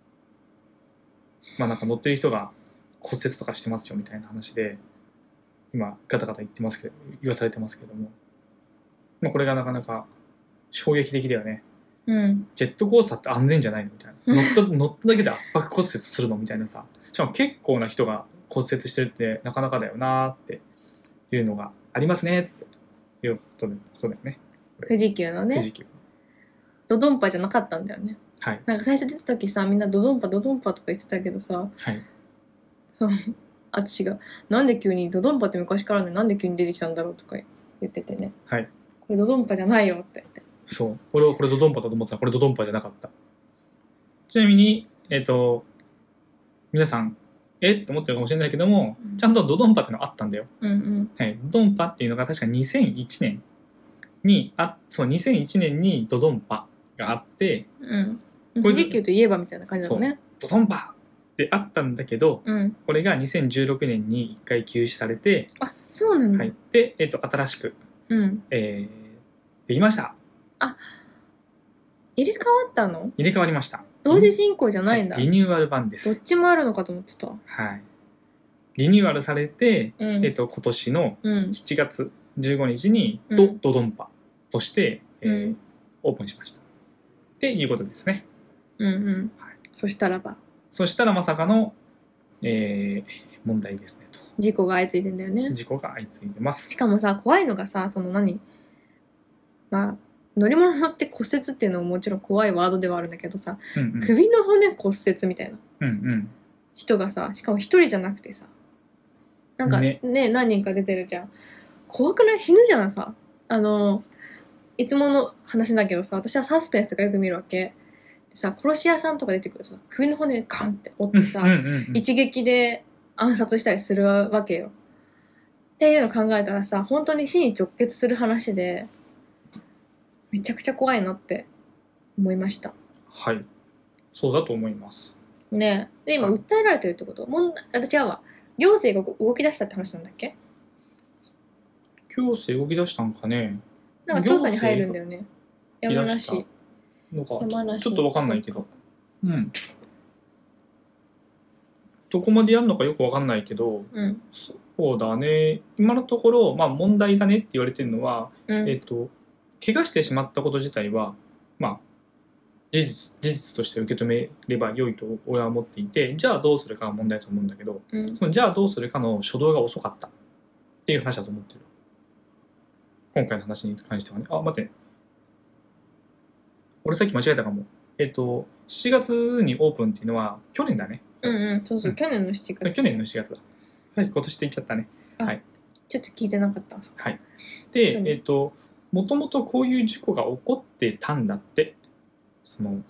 まあなんか乗ってる人が骨折とかしてますよみたいな話で今ガタガタ言ってますけど、言わされてますけども、まあ、これがなかなか衝撃的だよね。 うんジェットコースターって安全じゃないのみたいな、乗った乗っただけで圧迫骨折するのみたいなさ、しかも結構な人が骨折してるってなかなかだよなーっていうのがありますねっていうことでことだよね。 富士急のね富士急。 ドドンパじゃなかったんだよねはいなんか最初出た時さみんなドドンパドドンパとか言ってたけどさはい。 そう私がなんで急にドドンパって昔からねなんで急に出てきたんだろうとか言っててねはい。 これドドンパじゃないよって言ってそう。俺はこれドドンパだと思ったらこれドドンパじゃなかった。ちなみに、えっ、と、皆さん、えって思ってるかもしれないけども、 うんちゃんとドドンパってのがあったんだよ。 うんうんはい。ドドンパっていうのが確かにせんいちねんに、あ、そう、にせんいちねんにドドンパがあって、 うんこれ富士急といえばみたいな感じだもんねドドンパってあったんだけど、 うんこれがにせんじゅうろくねんにいっかい休止されて、 あそうなんだ、 はい。で、えっ、と、新しく、 うんえー、できました。 入れ替わったの入れ替わりました。 同時進行じゃないんだ、 はいリニューアル版でどっす。 ちもあるのかと思ってたはい。リニューアルされて、 うんえっと、今年のうんしちがつじゅうごにちにうんドドドンパとして、えーうんオープンしました。っていうことですね。 うんうんはいそしたらばそしたらまさかの、えー問題ですねと。 事故が相次いでんだよね事故が相次いでますし。かもさ怖いのがさその何まあ乗り物乗って骨折っていうのももちろん怖いワードではあるんだけどさ、 うんうん首の骨骨折みたいなうんうん人がさしかも一人じゃなくてさなんかねね何人か出てるじゃん怖くない死ぬじゃんさあのいつもの話だけどさ私はサスペンスとかよく見るわけでさ殺し屋さんとか出てくるとさ首の骨ガンって折ってさ、 うんうんうん一撃で暗殺したりするわけよっていうのを考えたらさ本当に死に直結する話でめちゃくちゃ怖いなって思いましたはい。そうだと思います。 ねえで今はい訴えられてるってこと問題あ違うわ行政が動き出したって話なんだっけ行政動き出したんかね。 なんか調査に入るんだよね。 行山政梨。 のか山梨ちょっとわかんないけど。うん。どこまでやるのかよくわかんないけど、 うん。 そうだね。今のところ、まあ問題だねって言われてるのは、 うん。 えっと、怪我してしまったこと自体は、まあ、事実、事実として受け止めれば良いと俺は思っていて、じゃあどうするかが問題だと思うんだけど、 うん。 そのじゃあどうするかの初動が遅かったっていう話だと思ってる。今回の話に関してはね。あ、待って。俺さっき間違えたかも。えっと、しちがつにオープンっていうのは去年だね。 うんうん。そうそうう。 ん去年のしちがつ。 去年のしちがつだ。はい、今年って言っちゃったね。はい。 ちょっと聞いてなかった。 はい。で去、年えっと、もともとこういう事故が起こってたんだって。その、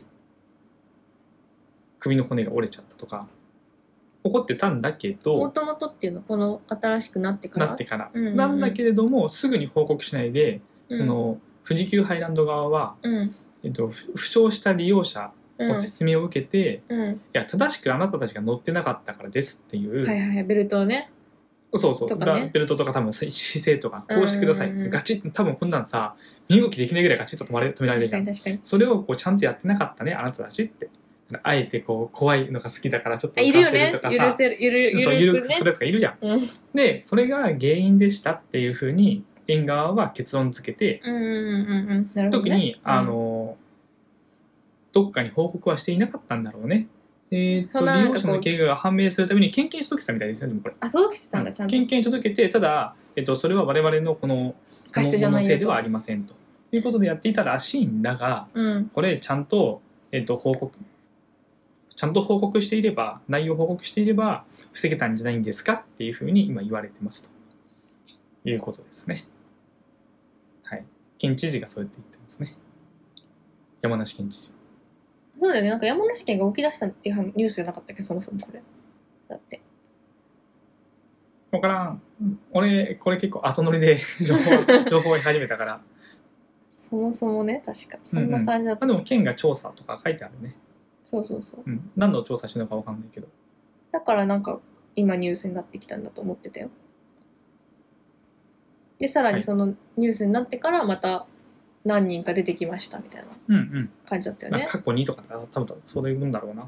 首の骨が折れちゃったとか、起こってたんだけもど、 ともとっていうのはこの新しくなってから。 なってから。 うんうんうんなんだけれども、すぐに報告しないで、 うんその、富士急ハイランド側は、 うん。 えっと、ふ負傷した利用者うん。 の説明を受けて、 うん。 いや、正しくあなたたちが乗ってなかったからですっていう、 はいはいはい。ベルトをね。 そうそう、 とかねがベルトとか多分姿勢とか、こうしてください。 うんうんうんガチッ、多分こんなんさ、身動きできないぐらいガチッと止まれ止められるじゃん確かに。確かに。 それをこうちゃんとやってなかったね、あなたたちって。あえてこう怖いのが好きだからちょっとあいるよね。 浮かせるとかさ、 許せる、ゆる、ゆそうゆるくね。 るくするやつがいるじゃん。 うん。 で、それが原因でしたっていうふうに園側は結論付けて、 うんうんうんうん。なるほどね。 特に、あの、どっかに報告はしていなかったんだろうね。えー、 そとんななんかこう利用者の怪我が判明するために献金し届けたみたいですよね、でもこれ。 あ、届けてたんだ、ちゃんと。 献金届けて、ただ、えっと、それは我々のこの過失じゃないよとせいではありませんということでやっていたらしいんだが、 うん。 これちゃんと、えっと、報告、ちゃんと報告していれば、内容を報告していれば、防げたんじゃないんですかっていうふうに今言われてますということですね。はい。県知事がそうやって言ってますね。山梨県知事。 そうだよね。なんか山梨県が動き出したっていうニュースじゃなかったっけ、そもそもこれ。だって。 わからん。俺、これ結構後乗りで情報情報を得始めたから。 そもそもね、確か。そんな感じだった。 まあでも県が調査とか書いてあるね。 そうそうそう。 うん。何の調査してるのかわかんないけど。 だからなんか今ニュースになってきたんだと思ってたよ。で、さらにそのニュースになってからまた何人か出てきましたみたいなうんうん。 感じだったよね。 まあ過去にとかだ多分そういうもんだろうな。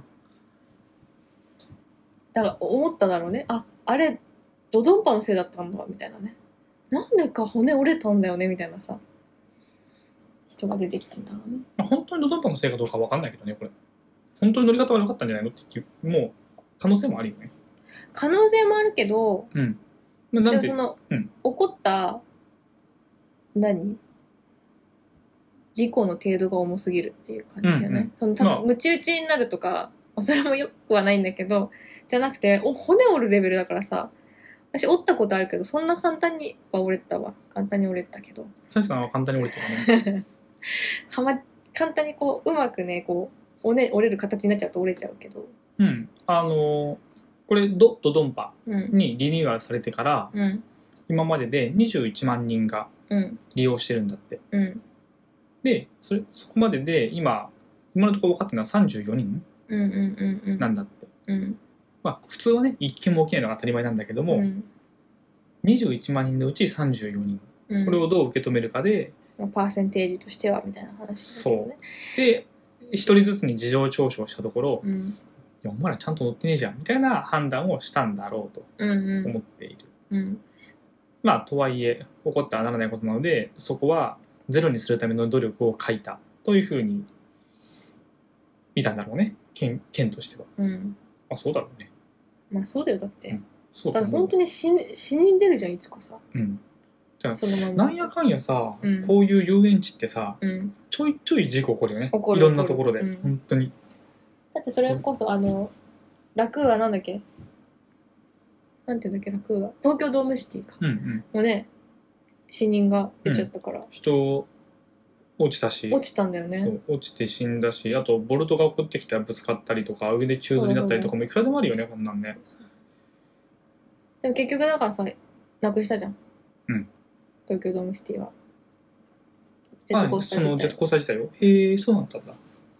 だから思っただろうね。あ、あれ、ドドンパのせいだったんだみたいなね。なんでか骨折れたんだよねみたいなさ、人が出てきたんだろうね。 まあ本当にドドンパのせいかどうかわかんないけどね、これ。本当に乗り方悪かったんじゃないのっていう、もう可能性もあるよね。 可能性もあるけど、 うん。まあなんででもその、 うん起こった何事故の程度が重すぎるっていう感じだよね。 うんうんそのたまあだムチ打ちになるとか、まあそれもよくはないんだけど、じゃなくてお骨折るレベルだからさ、私折ったことあるけどそんな簡単には折れたわ。簡単に折れたけど、 サシさんは簡単に折れてるね。 はま簡単にこううまくねこう骨折れる形になっちゃうと折れちゃうけど、 うん。あのーこれドドドンパうんにリニューアルされてからうん今まででにじゅういちまんにんがうん利用してるんだって。 うんで、それそこまでで今今のところ分かってるのはさんじゅうよにんうんうんうんうんなんだって。 うんまあ普通はね一件も起きないのが当たり前なんだけども、 うんにじゅういちまんにんのうちさんじゅうよにん、 うんこれをどう受け止めるかで、 まあパーセンテージとしてはみたいな話だけどね。 で一人ずつに事情聴取をしたところ、いうんやお前らちゃんと乗ってねえじゃんみたいな判断をしたんだろうとうんうん思っている。 うんまあとはいえ起こってはならないことなので、そこはゼロにするための努力を書いたというふうに見たんだろうね、県県としては。 うんあ、そうだろうね。 まあそうだよ。だって、 うんそうだだと思う。 って本当に死に死人出るじゃん、いつかさ。 うん。じゃあそのまま。 なんやかんやさ、 うんこういう遊園地ってさ、 うん。 ちょいちょい事故起こるよね。 起こるいろんなところで、 起こるうん本当に。 だってそれこそ、あの、ラクーアなんだっけなんていうんだっけ、ラクーア。東京ドームシティか。 うんうん。 もうね、死人が出ちゃったから、 人落ちたし、 落ちたんだよね。 そう落ちて死んだし、あとボルトが起こってきたらぶつかったりとか、上で宙吊りになったりとかもいくらでもあるよね、こんなんね。 でも結局だからさ、なくしたじゃん。 うん。 東京ドームシティは。ジェットコースターあそのジェット自体。 コースター自体を。へえ、そうなんだったんだ。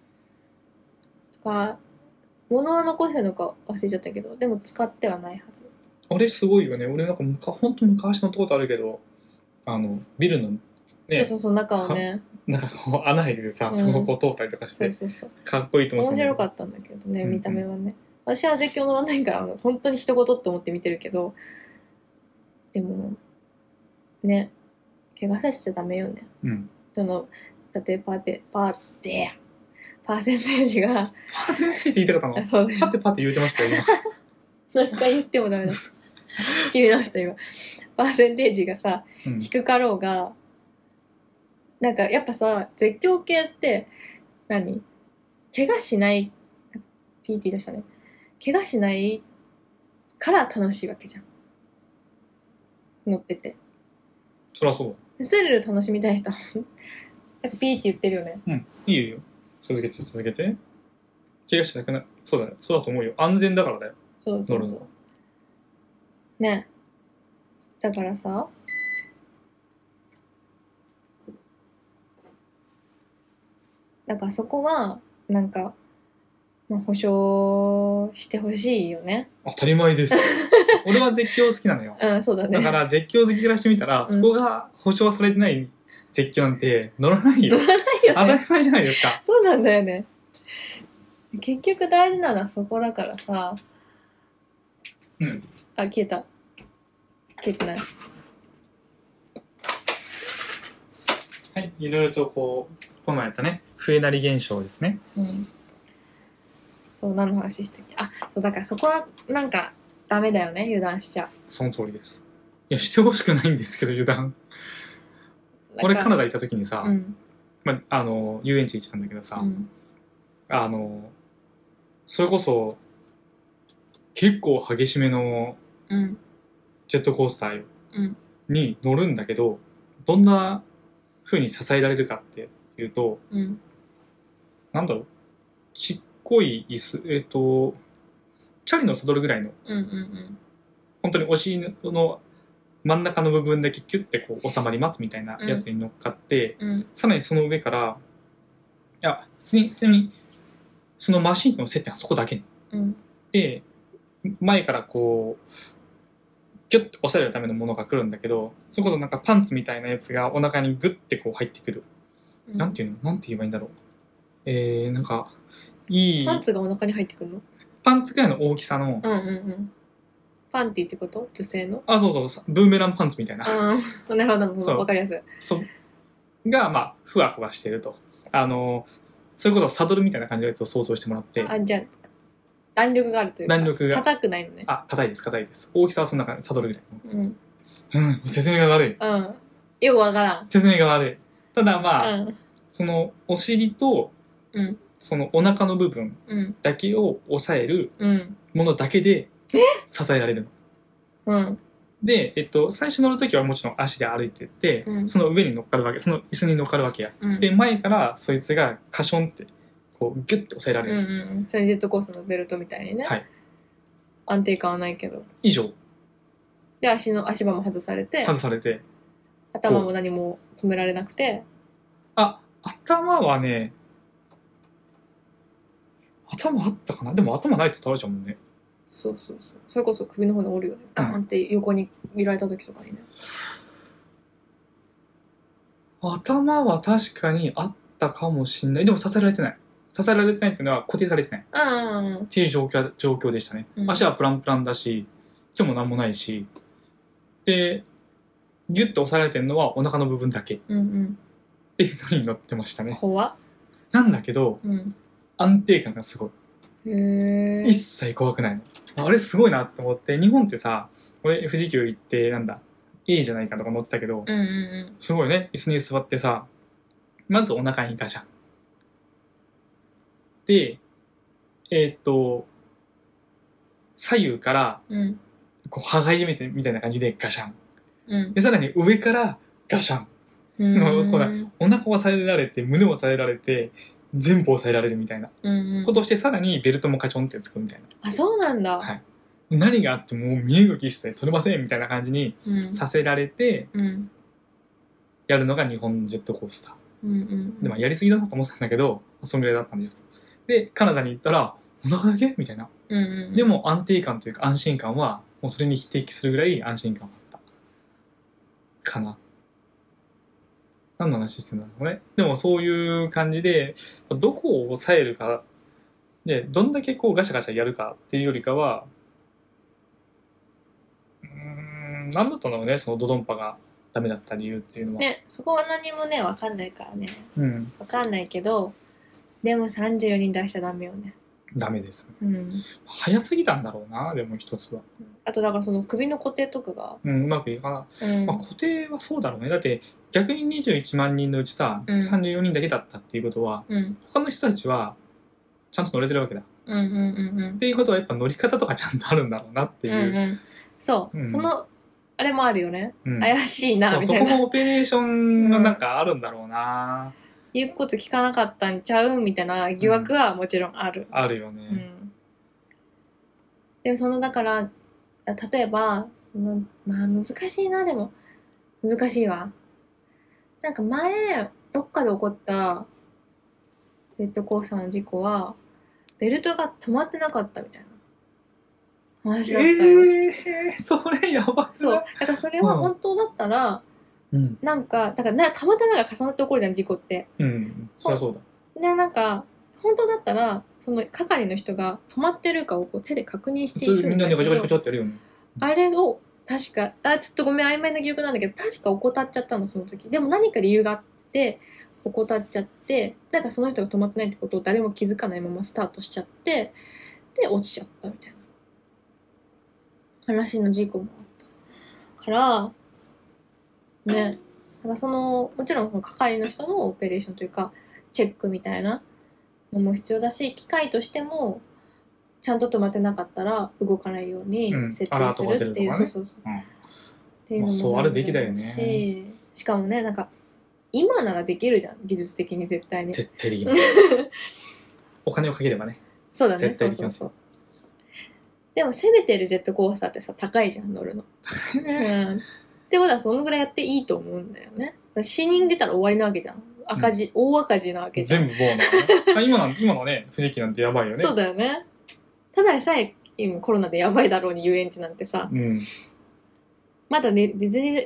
使物は残してるのか忘れちゃったけど、でも使ってはないはず。 あれすごいよね。俺なんかむか、ほんと昔乗ったことあるけど、 あのビルのそうねそうそう中をねなんかこう穴開いててさ、 うんそこをこう通ったりとかして、 そうそうそうかっこいいと思っ面てたんだけど白かったんだけどねうんうん見た目はね、私は絶叫乗らないから本当に人事って思って見てるけどでもね怪我させちゃダメよねうんその例えばパーテパーテパーセンテージがパーセンテージって言いたかったのあそうだよパテパテ言うてましたよ何回言ってもダメだ仕切り直した今パーセンテージがさ今、うん、 低かろうがなんかやっぱさ絶叫系って何怪我しない ピーティー 出したね怪我しないから楽しいわけじゃん乗っててそりゃそうでスリル楽しみたい人はやっぱピーって言ってるよねうんいいよ続けて続けて怪我しなくなそうだねそうだと思うよ安全だからだよそうそうそう乗るのねだからさだからそこはなんか、まあ、保証してほしいよね当たり前です俺は絶叫好きなのようんそうだねだから絶叫好きからしてみたら、 うんそこが保証されてない絶叫なんて乗らないよ乗らないよ当たねり前じゃないですかそうなんだよね結局大事なのはそこだからさうんあ消えた消えてないはいいろいろとこうこの前やったね笛なり現象ですねうんそう何の話したっけあそうだからそこはなんかダメだよね油断しちゃその通りですいやしてほしくないんですけど油断う俺カナダダ行った時にさ、 うんまあ、あの遊園地行ってたんだけどさ、 うんあのそれこそ結構激しめのうんジェットコースターようんに乗るんだけどどんな風に支えられるかっていうとうんなんだろうちっこい椅子えっ、とチャリのサドルぐらいのうんうん本当にお尻の真ん中の部分だけキュッてこう収まりますみたいなやつに乗っかって、 うんうんさらにその上からいや普通に普通にそのマシンの接点はそこだけうんで前からこうギュッて押さえるためのものが来るんだけどそれこそなんかパンツみたいなやつがお腹にグッてこう入ってくる、 うんなんていうのなんて言えばいいんだろうえー、なんかいいパンツがお腹に入ってくるのパンツぐらいの大きさの、 うんうんうんパンティってこと女性のあそうそうブーメランパンツみたいなうんなるほどなるほそうどわかりやすいそがまあふわふわしてるとあのそれこそサドルみたいな感じのやつを想像してもらってあじゃあ弾力があるというか弾力が硬くないのねあ硬いです硬いです大きさはそんな感じサドルぐらいうんうん説明が悪いうんよくわからん説明が悪いただまあ、 うんそのお尻とうんそのお腹の部分うんだけを押さえるうんものだけで支えられるのうんで、えっと、最初乗るときはもちろん足で歩いてって、 うんその上に乗っかるわけその椅子に乗っかるわけや、 うんで前からそいつがカションってこうギュッて押さえられうんる、 うんそれジェットコースターのベルトみたいにね、 はい安定感はないけど以上で足の足場も外されて外されて頭も何も止められなくてあ頭はね頭あったかなでも頭ないと倒れちゃうもんねそうそうそうそれこそ首の骨折るよねガーンって横に揺られた時とかにね頭は確かにあったかもしんないでも支えられてない支えられてないっていうのは固定されてないっうんうんていう状況状況でしたね、 うん足はプランプランだし手もなんもないしでギュッと押さえられてるのはお腹の部分だけっうんうんていうのに乗ってましたね怖っなんだけどうん安定感がすごいへえ一切怖くないのあれすごいなって思って日本ってさ俺富士急行ってなんだ A じゃないかとか乗ってたけど、 うんうんすごいね椅子に座ってさまずお腹にガシャンでえーっと左右からうんうんこう羽交い締めてみたいな感じでガシャンうんでさらに上からガシャンうんほらお腹を押さえられて胸を押さえられて全部押さえられるみたいなうんうんことをしてさらにベルトもカチョンってつくみたいなあそうなんだはい何があっても身動き一切取れませんみたいな感じにうんさせられてうんやるのが日本のジェットコースターうんうんでもやりすぎだなと思ってたんだけどそんぐらいだったんですでカナダに行ったらお腹だけみたいなうんうんでも安定感というか安心感はもうそれに匹敵するぐらい安心感があったかな何の話してんだろうね。でもそういう感じで、どこを抑えるか、で、どんだけこうガシャガシャやるかっていうよりかは、うーん、何だったんだろうね、そのドドンパがダメだった理由っていうのは。 ね、そこは何もね、わかんないからね。 うん、 わかんないけど、でもさんじゅうよにん出しちゃダメよね。 ダメです。 うん。 早すぎたんだろうな、でも一つは。 あとだからその首の固定とかが、 うん、うまくいかない。 うんまあ、固定はそうだろうね。だって逆ににじゅういちまん人のうちさ、 うんさんじゅうよにんだけだったっていうことは、 うん他の人たちはちゃんと乗れてるわけだ。っうんうんうんうんていうことはやっぱ乗り方とかちゃんとあるんだろうなっていう。 うんうん、そう、 うんそのあれもあるよね、 うん怪しいなそうそみたいな、 こもオペレーションのなんかあるんだろうな、 言うこと聞かなかったんちゃうみたいな疑惑はもちろんある、 あるよね。 うんでもそのだから例えばそのまあ難しいな、でも難しいわ。なんか前どっかで起こったジェットコースターの事故はベルトが止まってなかったみたいな話だったよ、 えー、それやばくそうない？ だからそれは本当だったら、 うん、 なんかだからなたまたまが重なって起こるじゃん事故って。 うん、そりゃそうだ。 でなんか本当だったらその係の人が止まってるかをこう手で確認していそくんだけれみんなでガチャガチャガチど、 ャってやるよね。 あれを確かあちょっとごめん曖昧な記憶なんだけど確か怠っちゃったのその時。でも何か理由があって怠っちゃって、だからその人が止まってないってことを誰も気づかないままスタートしちゃってで落ちちゃったみたいな話の事故もあったからね。だからそのもちろんその係の人のオペレーションというかチェックみたいなのも必要だし、機械としてもちゃんと止まってなかったら動かないように設定するっていう、 うん、 そうそうそう、 うん、 っていうのもそうあるべきだよねし、しかもねなんか今ならできるじゃん技術的に絶対に。 絶対できない。お金をかければね。 そうだね、 絶対できますそうそうそう。でも攻めてるジェットコースターってさ高いじゃん乗るの。うんってことはそのぐらいやっていいと思うんだよね。死人出たら終わりなわけじゃん。赤字、うん、大赤字なわけじゃん。 全部ボーナー、ね、今の今のね富士急なんてやばいよね。 そうだよね。ただでさえ今コロナでやばいだろうに遊園地なんてさ、 うん、 まだねディズニー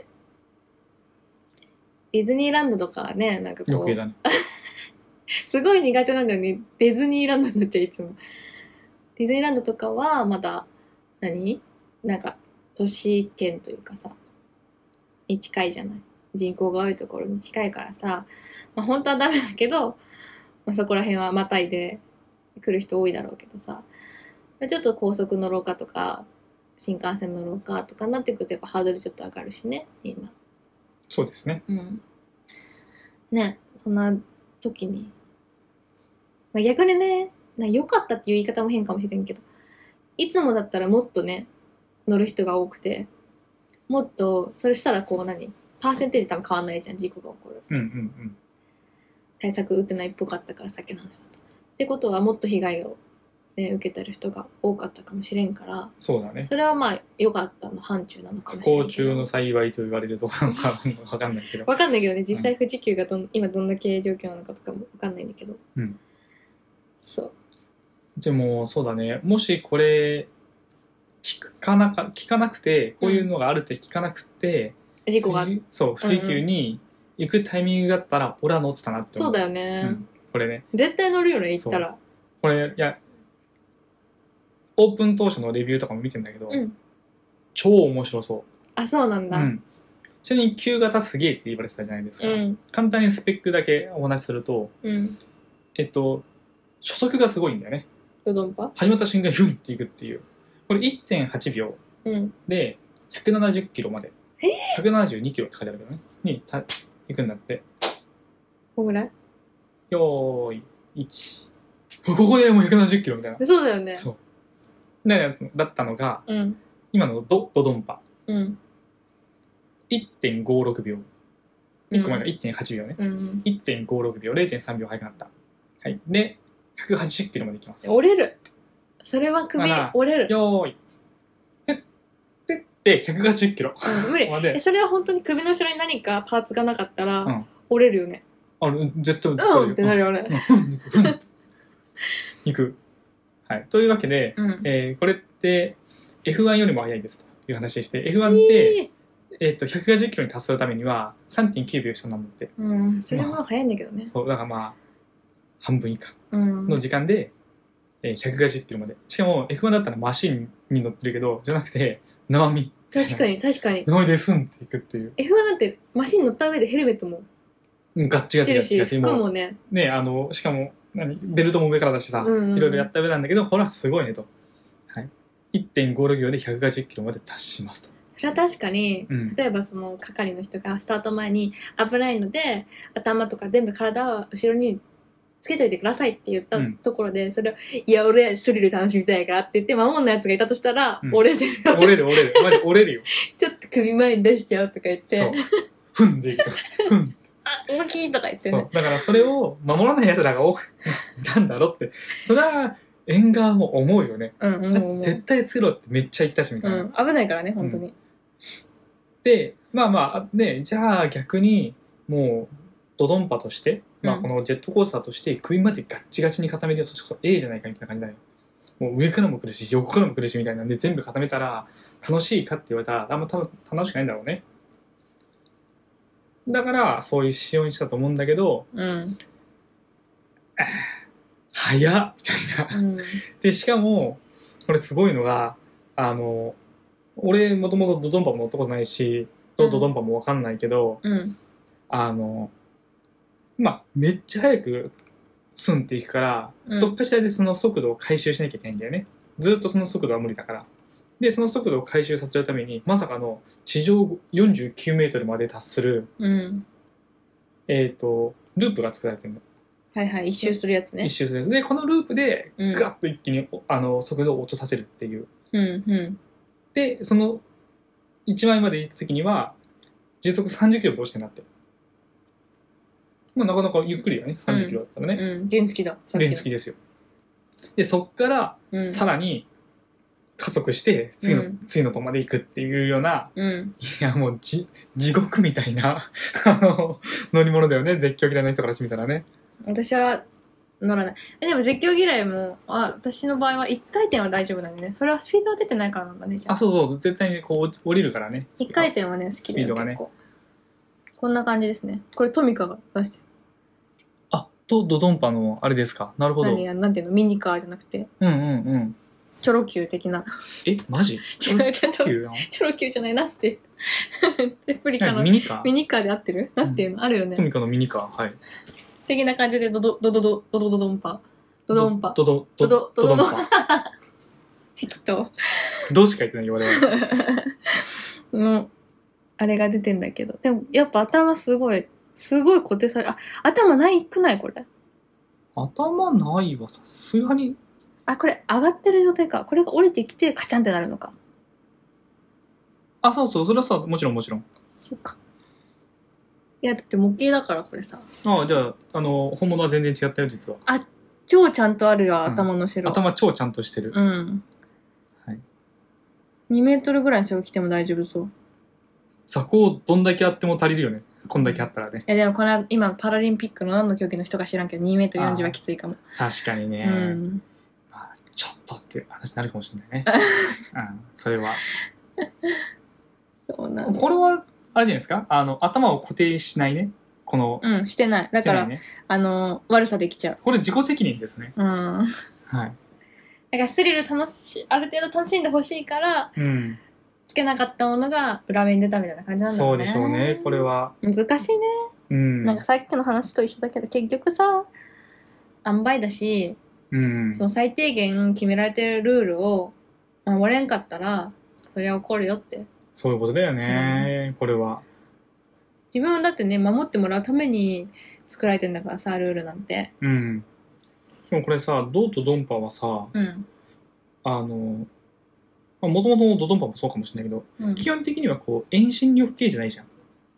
ディズニーランドとかはねなんかこう余計だねすごい苦手なんだよね。ディズニーランドになっちゃういつも。ディズニーランドとかはまだ何なんか都市圏というかさに近いじゃない。人口が多いところに近いからさ、まあ、本当はダメだけど、まあ、そこら辺はまたいで来る人多いだろうけどさ、ちょっと高速乗ろうかとか新幹線乗ろうかとかなってくるとやっぱハードルちょっと上がるしね今。 そうですね。 うんね、そんな時に、まあ、逆にね良かったっていう言い方も変かもしれんけど、いつもだったらもっとね乗る人が多くて、もっとそれしたらこう何パーセンテージ多分変わんないじゃん事故が起こる。 うんうんうん。 対策打ってないっぽかったからさっきの話だと。ってことはもっと被害を、ね、受けてる人が多かったかもしれんから、 そうだね。 それはまあ良かったの範疇なのかもしれない。 不幸中の幸いと言われるところかわかんないけど。 わかんないけどね、実際富士急がどん、うん、今どんな経営状況なのかとかもわかんないんだけど。 うん。 そう。 でもそうだね。もしこれ聞かなか聞かなくてこういうのがあるって聞かなくて。うん事故がそう富士急に行くタイミングがあったら、うんうん、俺は乗ってたなって思う。 そうだよね、うん、 これね絶対乗るよね行ったら。 これいやオープン当初のレビューとかも見てんだけど、 うん、 超面白そう。 あそうなんだ、うん、 ちなみに旧型すげえって言われてたじゃないですか、うん、簡単にスペックだけお話しすると、 うん、 えっと初速がすごいんだよね。 ドドンパ始まった瞬間ヒュンっていくっていう、これ いってんはちびょうでひゃくななじゅっキロまで、ひゃくななじゅうにキロって書いてあるけどねにた行くんだって。 こんぐらいよーいいちここでもうひゃくななじゅっキロみたいな。 そうだよね。 そうだったのが、 うん、 今のドドドンパ、 うん、 いってんごろくびょう、いっこまえが いってんはちびょうね、うん、いってんごろくびょう れいてんさんびょう早くなった、はい、でひゃくはちじゅっキロまで行きます。 折れる。それは首折れる。 よーいでひゃくはちじゅっキロ、 うん、無理えそれは本当に首の後ろに何かパーツがなかったら、うん、折れるよね。 あ絶対うんってなるよね。 いく。はい。というわけで、うん、えー、これって エフワン よりも速いですという話して、エフワン って、 えっと、ひゃくごじゅっキロに達するためには さんてんきゅうびょう必要なんだって。 うんそれも早いんだけどね。 そうだからまあ半分以下うんの時間で、えー、ひゃくごじゅっキロまで。しかも エフワン だったらマシンに乗ってるけどじゃなくて生身。 確かに確かに。 生身でスンっていくっていう。 エフワン なんてマシン乗った上でヘルメットもうんガッチガチしてるしガチガチ。 服もね。 ね、あのしかも何ベルトも上からだしさ、 うんうんうんいろいろやった上なんだけどこれはすごいねと、はい、いってんごろくびょうでひゃくごじゅっキロまで達しますと。 それは確かに、 うん例えばその係の人がスタート前に危ないので頭とか全部体を後ろにつけといてくださいって言ったところで、うん、それをいや俺スリル楽しみたいからって言って守んないやつがいたとしたら、うん、折れてる折れる折れるマジ折れるよちょっと首前に出しちゃうとか言ってそうふんでいくふんあ大きいとか言ってね。 そうだからそれを守らないやつらが多くなんだろってそれは縁側も思うよね、 うんうんうん、 絶対つけろってめっちゃ言ったしみたいな、 うん、危ないからね本当に、うん、 でまあまあねじゃあ逆にもうドドンパとして、まあ、このジェットコースターとして首までガッチガチに固めるよそこそ A じゃないかみたいな感じだよ。もう上からも来るし横からも来るしみたいなんで全部固めたら楽しいかって言われたらあんま多分楽しくないんだろうね。だからそういう仕様にしたと思うんだけど、 うん、 早っみたいな、うん、でしかもこれすごいのがあの俺もともとドドンパも乗ったことないしドドドンパも分かんないけど、 うん、 あのまあめっちゃ速くスンっていくから、うん、どっかしらでその速度を回収しなきゃいけないんだよね。ずっとその速度は無理だから。でその速度を回収させるためにまさかの地上よんじゅうきゅうメートルまで達する、 うん、 えっ、ー、とループが作られてるの。 はいはい、一周するやつね。 一周するやつでこのループでガッと一気に、うん、あの速度を落とさせるっていう。 うんうん、 でそのいちまいまで行った時には時速さんじゅっキロで落ちてなって。まあ、なかなかゆっくりよねさんじゅっキロだったらね、 うんうん、原付だ原付ですよ。でそっからさらに加速して次の、うん、次のとこまで行くっていうような、 うん、 いやもうじ地獄みたいなあの乗り物だよね絶叫嫌いな人からしてみたらね。 私は乗らない。でも絶叫嫌いもあ私の場合はいっかい転は大丈夫なんでね。それはスピードは出てないからなんだね。じゃあ、 あそうそう絶対にこう降りるからね。 いっかい転はね好きだよ、 スピードがね、 結構こんな感じですね。これトミカが出してる。 あとドドンパのあれですか。なるほど。 何やなんていうのミニカーじゃなくてうんうんうんチョロ Q 的な。 えマジチョロ Q チョロ Q じゃないなってレプリカのミニカーミニカーで合ってるなんていうの、うん、あるよね。 トミカのミニカーはい的な感じでドドドドドドドドドンパドドンパドドドドドドンパ適当どうしか言ってないよ俺はうんあれが出てんだけどでもやっぱ頭すごいすごい固定されあ頭ないくないこれ頭ないわさすがにあこれ上がってる状態かこれが降りてきてカチャンってなるのかあそうそうそれはさもちろんもちろんそっかいやだって模型だからこれさああじゃああの本物は全然違ったよ実はあ超ちゃんとあるよ、うん、頭の白頭超ちゃんとしてるうん、はい、にメートルぐらいの人が来ても大丈夫そう座高どんだけあっても足りるよねこんだけあったらね。 いやでもこの今パラリンピックの何の競技の人か知らんけどにメートルよんじゅうはきついかも確かにね、 うんまあ、ちょっとっていう話になるかもしれないね、うん、それはそうなんこれはあれじゃないですかあの頭を固定しないねこのうんしてないだから、ね、あの悪さできちゃうこれ自己責任ですねうんはいだからスリル楽しある程度楽しんでほしいから、 うん、 つけなかったものが裏面に出たみたいな感じなんだろうね。 そうでしょうねこれは難しいね、 うん、 なんかさっきの話と一緒だけど結局さ塩梅だし、 うん、 その最低限決められてるルールを守れんかったらそれは怒るよってそういうことだよね、うん、これは自分はだってね守ってもらうために作られてんだからさルールなんてうんでもこれさドとドンパはさ、 うん、 あのもともとドドンパもそうかもしれないけど、 うん、 基本的にはこう遠心力系じゃないじゃん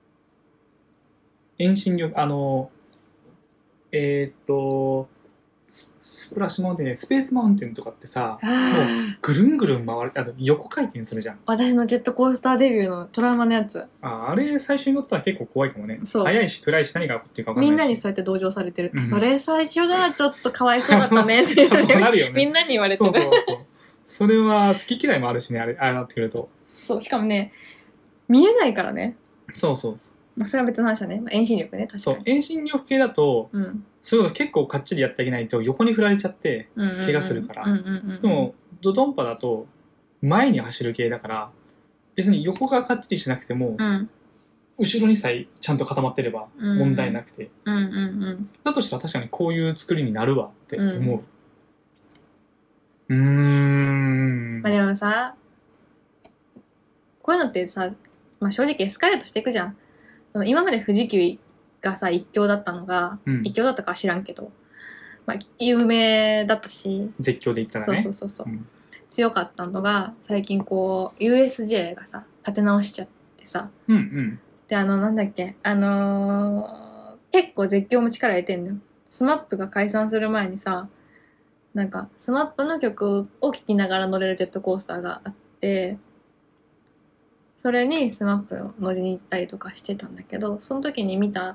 遠心力あのえー、っとスプラッシュマウンテンでスペースマウンテンとかってさもうぐるんぐるん回るあの横回転するじゃん私のジェットコースターデビューのトラウマのやつあ, あれ最初に乗ったら結構怖いかもね速いし暗いし何が起こってるか分かんないしみんなにそうやって同情されてる、 うん、 それ最初がちょっとかわいそうだったねってそうなるよねみんなに言われてるそうそうそうそれは好き嫌いもあるしねあれああなってくるとそうしかもね見えないからね。 そうそうそう。 まあ、それは別の話だね。まあ、遠心力ね、確かに。 そう、遠心力系だと、 うん。 そういうこと結構かっちりやってあげないと横に振られちゃってうんうんうん怪我するから。 うんうんうんうん、 でも、ドドンパだと前に走る系だから、別に横がかっちりしなくても、 うん、 後ろにさえちゃんと固まってれば問題なくて。 うんうんうん。 だとしたら確かにこういう作りになるわって思う。うーん。 まあでもさ、こういうのってさ、まあ正直エスカレートしていくじゃん。その今まで富士急がさ、一強だったのが、 うん一強だったかは知らんけど、まあ有名だったし、 絶叫で言ったらそうね。 そうそうそう、 うん強かったのが、最近こう、ユーエスジェー がさ、立て直しちゃってさ、 うんうん。 で、あの、なんだっけ、あのー結構絶叫も力入れてんのよ。スマップが解散する前にさ、なんか、スマップの曲を聴きながら乗れるジェットコースターがあって、それにスマップを乗りに行ったりとかしてたんだけど、その時に見た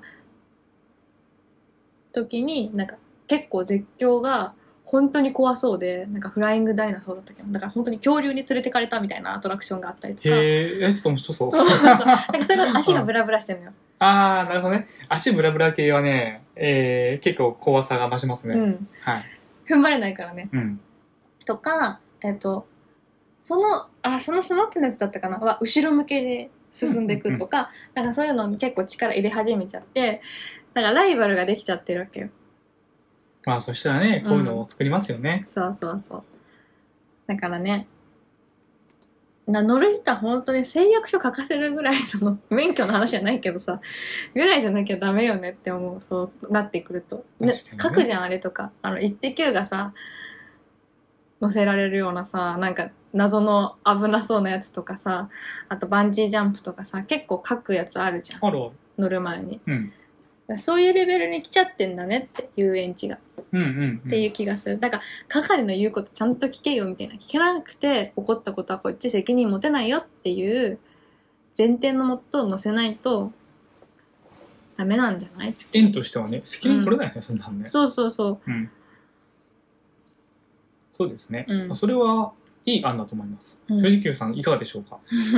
時に、なんか結構絶叫が本当に怖そうで、なんかフライングダイナソーだったけど、だから本当に恐竜に連れてかれたみたいなアトラクションがあったりとか。 へえ、ちょっと面白そう。 そうそうそう。なんかそれが足がブラブラしてるのよ。 あー、なるほどね。足ブラブラ系はね、えー、結構怖さが増しますね。 うん。 はい。 踏ん張れないからね。 うん。 とか、えっと、その、あ、そのスマップのやつだったかなは、後ろ向けで進んでいくとか、なんかそういうのに結構力入れ始めちゃって、なんかライバルができちゃってるわけよ。 まあそしたらね、こういうのを作りますよね。 そうそうそう。だからね、な乗る人は本当に誓約書書かせるぐらいの免許の話じゃないけどさ、ぐらいじゃなきゃダメよねって思う。そうなってくると。ね、 確かにね書くじゃん、あれとか。あの、イッテ Q がさ、乗せられるようなさ、なんか謎の危なそうなやつとかさ、あとバンジージャンプとかさ、結構書くやつあるじゃん。 ある。 乗る前に。 うん。 そういうレベルに来ちゃってんだねって、遊園地が。 うんうん、うん。 っていう気がする。だから、係の言うことちゃんと聞けよみたいな。聞けなくて起こったことはこっち責任持てないよっていう前提のもと乗せないとダメなんじゃない？ 園としてはね、責任取れないね、うん、そんなんね。 そうそうそう。 うん。そうですね。 うん、 それはいい案だと思います。 うん、 富士急さんいかがでしょうか？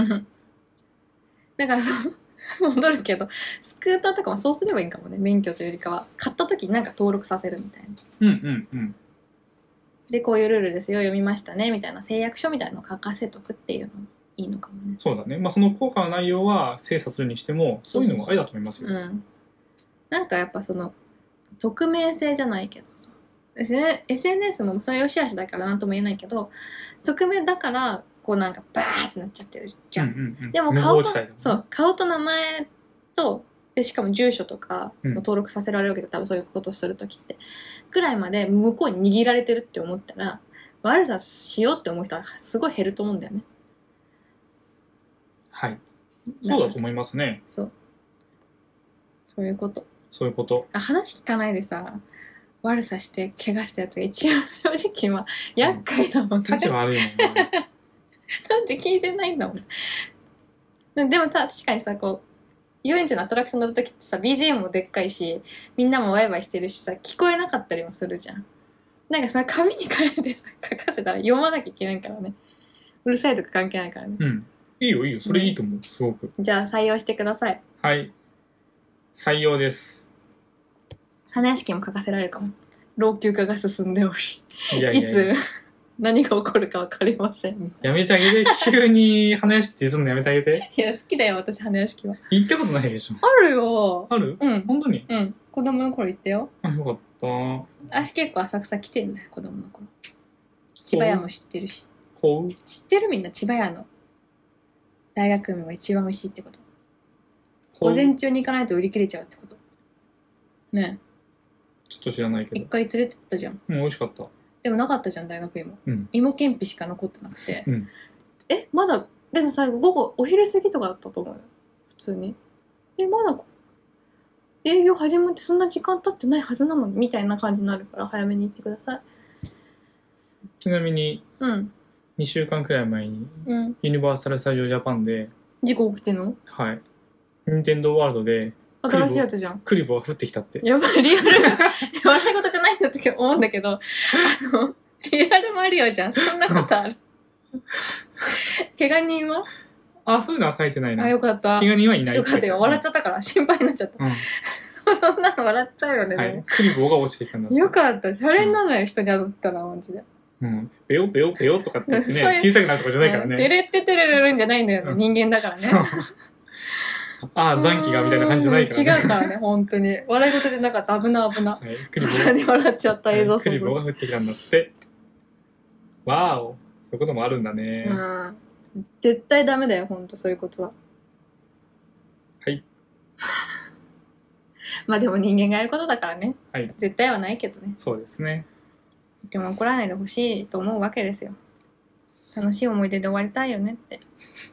だから戻るけど、スクーターとかもそうすればいいかもね。免許というよりかは買った時になんか登録させるみたいな。 うんうんうん。 でこういうルールですよ、読みましたねみたいな誓約書みたいなのを書かせとくっていうのもいいのかもね。 そうだね。まあその効果の内容は精査するにしても、そういうのもありだと思いますよ。 うん。なんかやっぱその匿名性じゃないけどさ、エスエヌエス もそれ良し悪しだからなんとも言えないけど、匿名だからこうなんかバーってなっちゃってるじゃん。 うんうんうん、 でも顔と、 ね、 そう顔と名前とでしかも住所とかも登録させられるわけで、うん、多分そういうことをするときってくらいまで向こうに握られてるって思ったら悪さしようって思う人はすごい減ると思うんだよね。 はい、そうだと思いますね。 そうそういうことそういうことあ話聞かないでさ悪さして怪我したやつが一番正直今厄介だもんね。 立場悪いもんな。 なんて聞いてないんだもん。でもた確かにさこう遊園地のアトラクション乗るときってさ ビージーエム もでっかいしみんなもワイワイしてるしさ聞こえなかったりもするじゃん。なんかさ紙に書いてさ書かせたら読まなきゃいけないからね。うるさいとか関係ないからね。 うんいいよいいよそれいいと思う、ね、すごく。 じゃあ採用してください。 はい採用です。 花屋敷も書かせられるかも。老朽化が進んでおりいやいやいやいつ何が起こるか分かりません。 やめてあげて。急に花屋敷ってすんのやめてあげて。 いや好きだよ私花屋敷は。 行ったことないでしょ。 あるよ。 ある？ うん本当に？ うん子供の頃行ったよ。 あよかった。 私結構浅草来てんだよ子供の頃。千葉屋も知ってるし。 ほう知ってるみんな千葉屋の大学芋が一番美味しいってこと。午前中に行かないと売り切れちゃうってことね。 ちょっと知らないけど一回連れてったじゃん。 うん美味しかった。 でもなかったじゃん大学芋、 うん、 芋けんぴしか残ってなくて、 うん、 えまだでも最後午後お昼過ぎとかだったと思うよ普通に。えまだ営業始まってそんな時間経ってないはずなのにみたいな感じになるから早めに行ってください。 ちなみに、 うん、 にしゅうかんくらい前に、 うん、 ユニバーサル・スタジオ・ジャパンで事故起きてんの？ はい任天堂ワールドで新しいやつじゃん。 クリボーが降ってきたって。 やばいリアル笑い事じゃないんだって思うんだけどあのリアルマリオじゃん。そんなことある怪我人はあ、そういうのは書いてないな。 あ、よかった。 怪我人はいない。 よかったよ。笑っちゃったから心配になっちゃった。 うん。 そんなの笑っちゃうよね。 はい。クリボーが落ちてきたんだった。 よかった。シャレにならない人に会ったら、マジで。 うん。ペヨペヨペヨとかって言ってね、 そういう小さくなるとかじゃないからね。 てれっててれれるんじゃないんだよね。 うん人間だからね。 そうああ、残機がみたいな感じじゃないからね。 違うからね、本当に。笑い事じゃなかった。危な危な。 はい。クリボさらにー笑っちゃった映像。 はいクリボーが降ってきたんだって。わーお。そういうこともあるんだね。 うん。絶対ダメだよ、本当そういうことは。 はい。 まあでも人間がやることだからね。 はい。 絶対はないけどね。 そうですね。 でも怒らないでほしいと思うわけですよ。楽しい思い出で終わりたいよねって。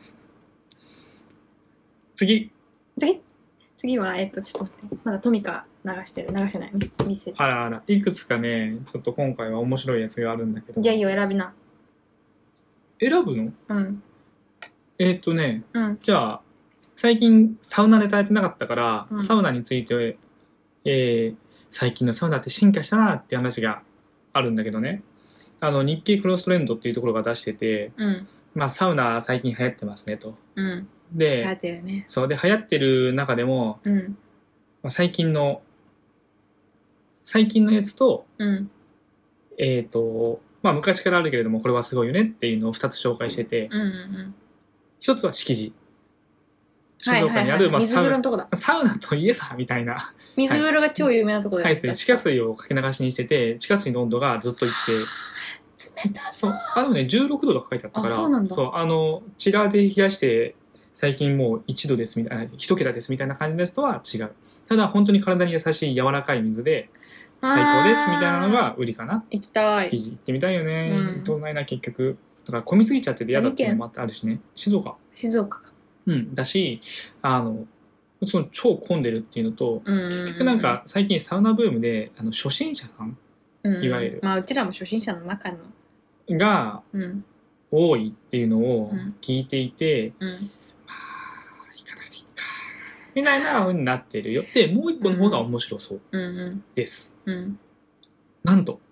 次。 次次は、えっと、ちょっと待って。まだトミカ流してる。流してない。見せ見せる。 あらあら。いくつかね、ちょっと今回は面白いやつがあるんだけど。 じゃあいいよ、選びな。 選ぶの？ うん。 えーっとね、 うん。 じゃあ、最近サウナネタやってなかったから、 うんサウナについて、えー最近のサウナって進化したなっていう話があるんだけどね。あの、日経クロストレンドっていうところが出してて、 うん。 まあ、サウナ最近流行ってますねと。 うん。 で、 だってね。 そうで流行ってる中でも、 うん。 まあ、最近の最近のやつとうん。 えっ、とまあ昔からあるけれどもこれはすごいよねっていうのをふたつ紹介してて、 うん。うん。 ひとつは敷地静はい岡にある、 はいはい、水まあサウナ風呂のとこだ。 サウナといえばみたいな、 水風呂が超有名なとこだよ、 はいですね、地下水をかけ流しにしてて地下水の温度がずっと一定。 冷たそうあのねじゅうろくどとか書いてあったからあそうなんだあのチラーで冷やして最近もういちどですみたいな一桁ですみたいな感じのやつとは違う。ただ本当に体に優しい柔らかい水で最高ですみたいなのが売りかな。 行きたい。 築地行ってみたいよね。 うん行ったことないな結局。だから混みすぎちゃってて嫌だっていうのもあってあるしね。静岡。 静岡か。 うんだしあのその超混んでるっていうのと、 うんうんうん、 結局なんか最近サウナブームであの初心者さんうんうん、 いわゆるまあうちらも初心者の中の、 がうん多いっていうのを聞いていて、 うん、 まあ行かなくていいかみたいな風になってるよ。でもう一個の方が面白そうです。 うんうん、 なんと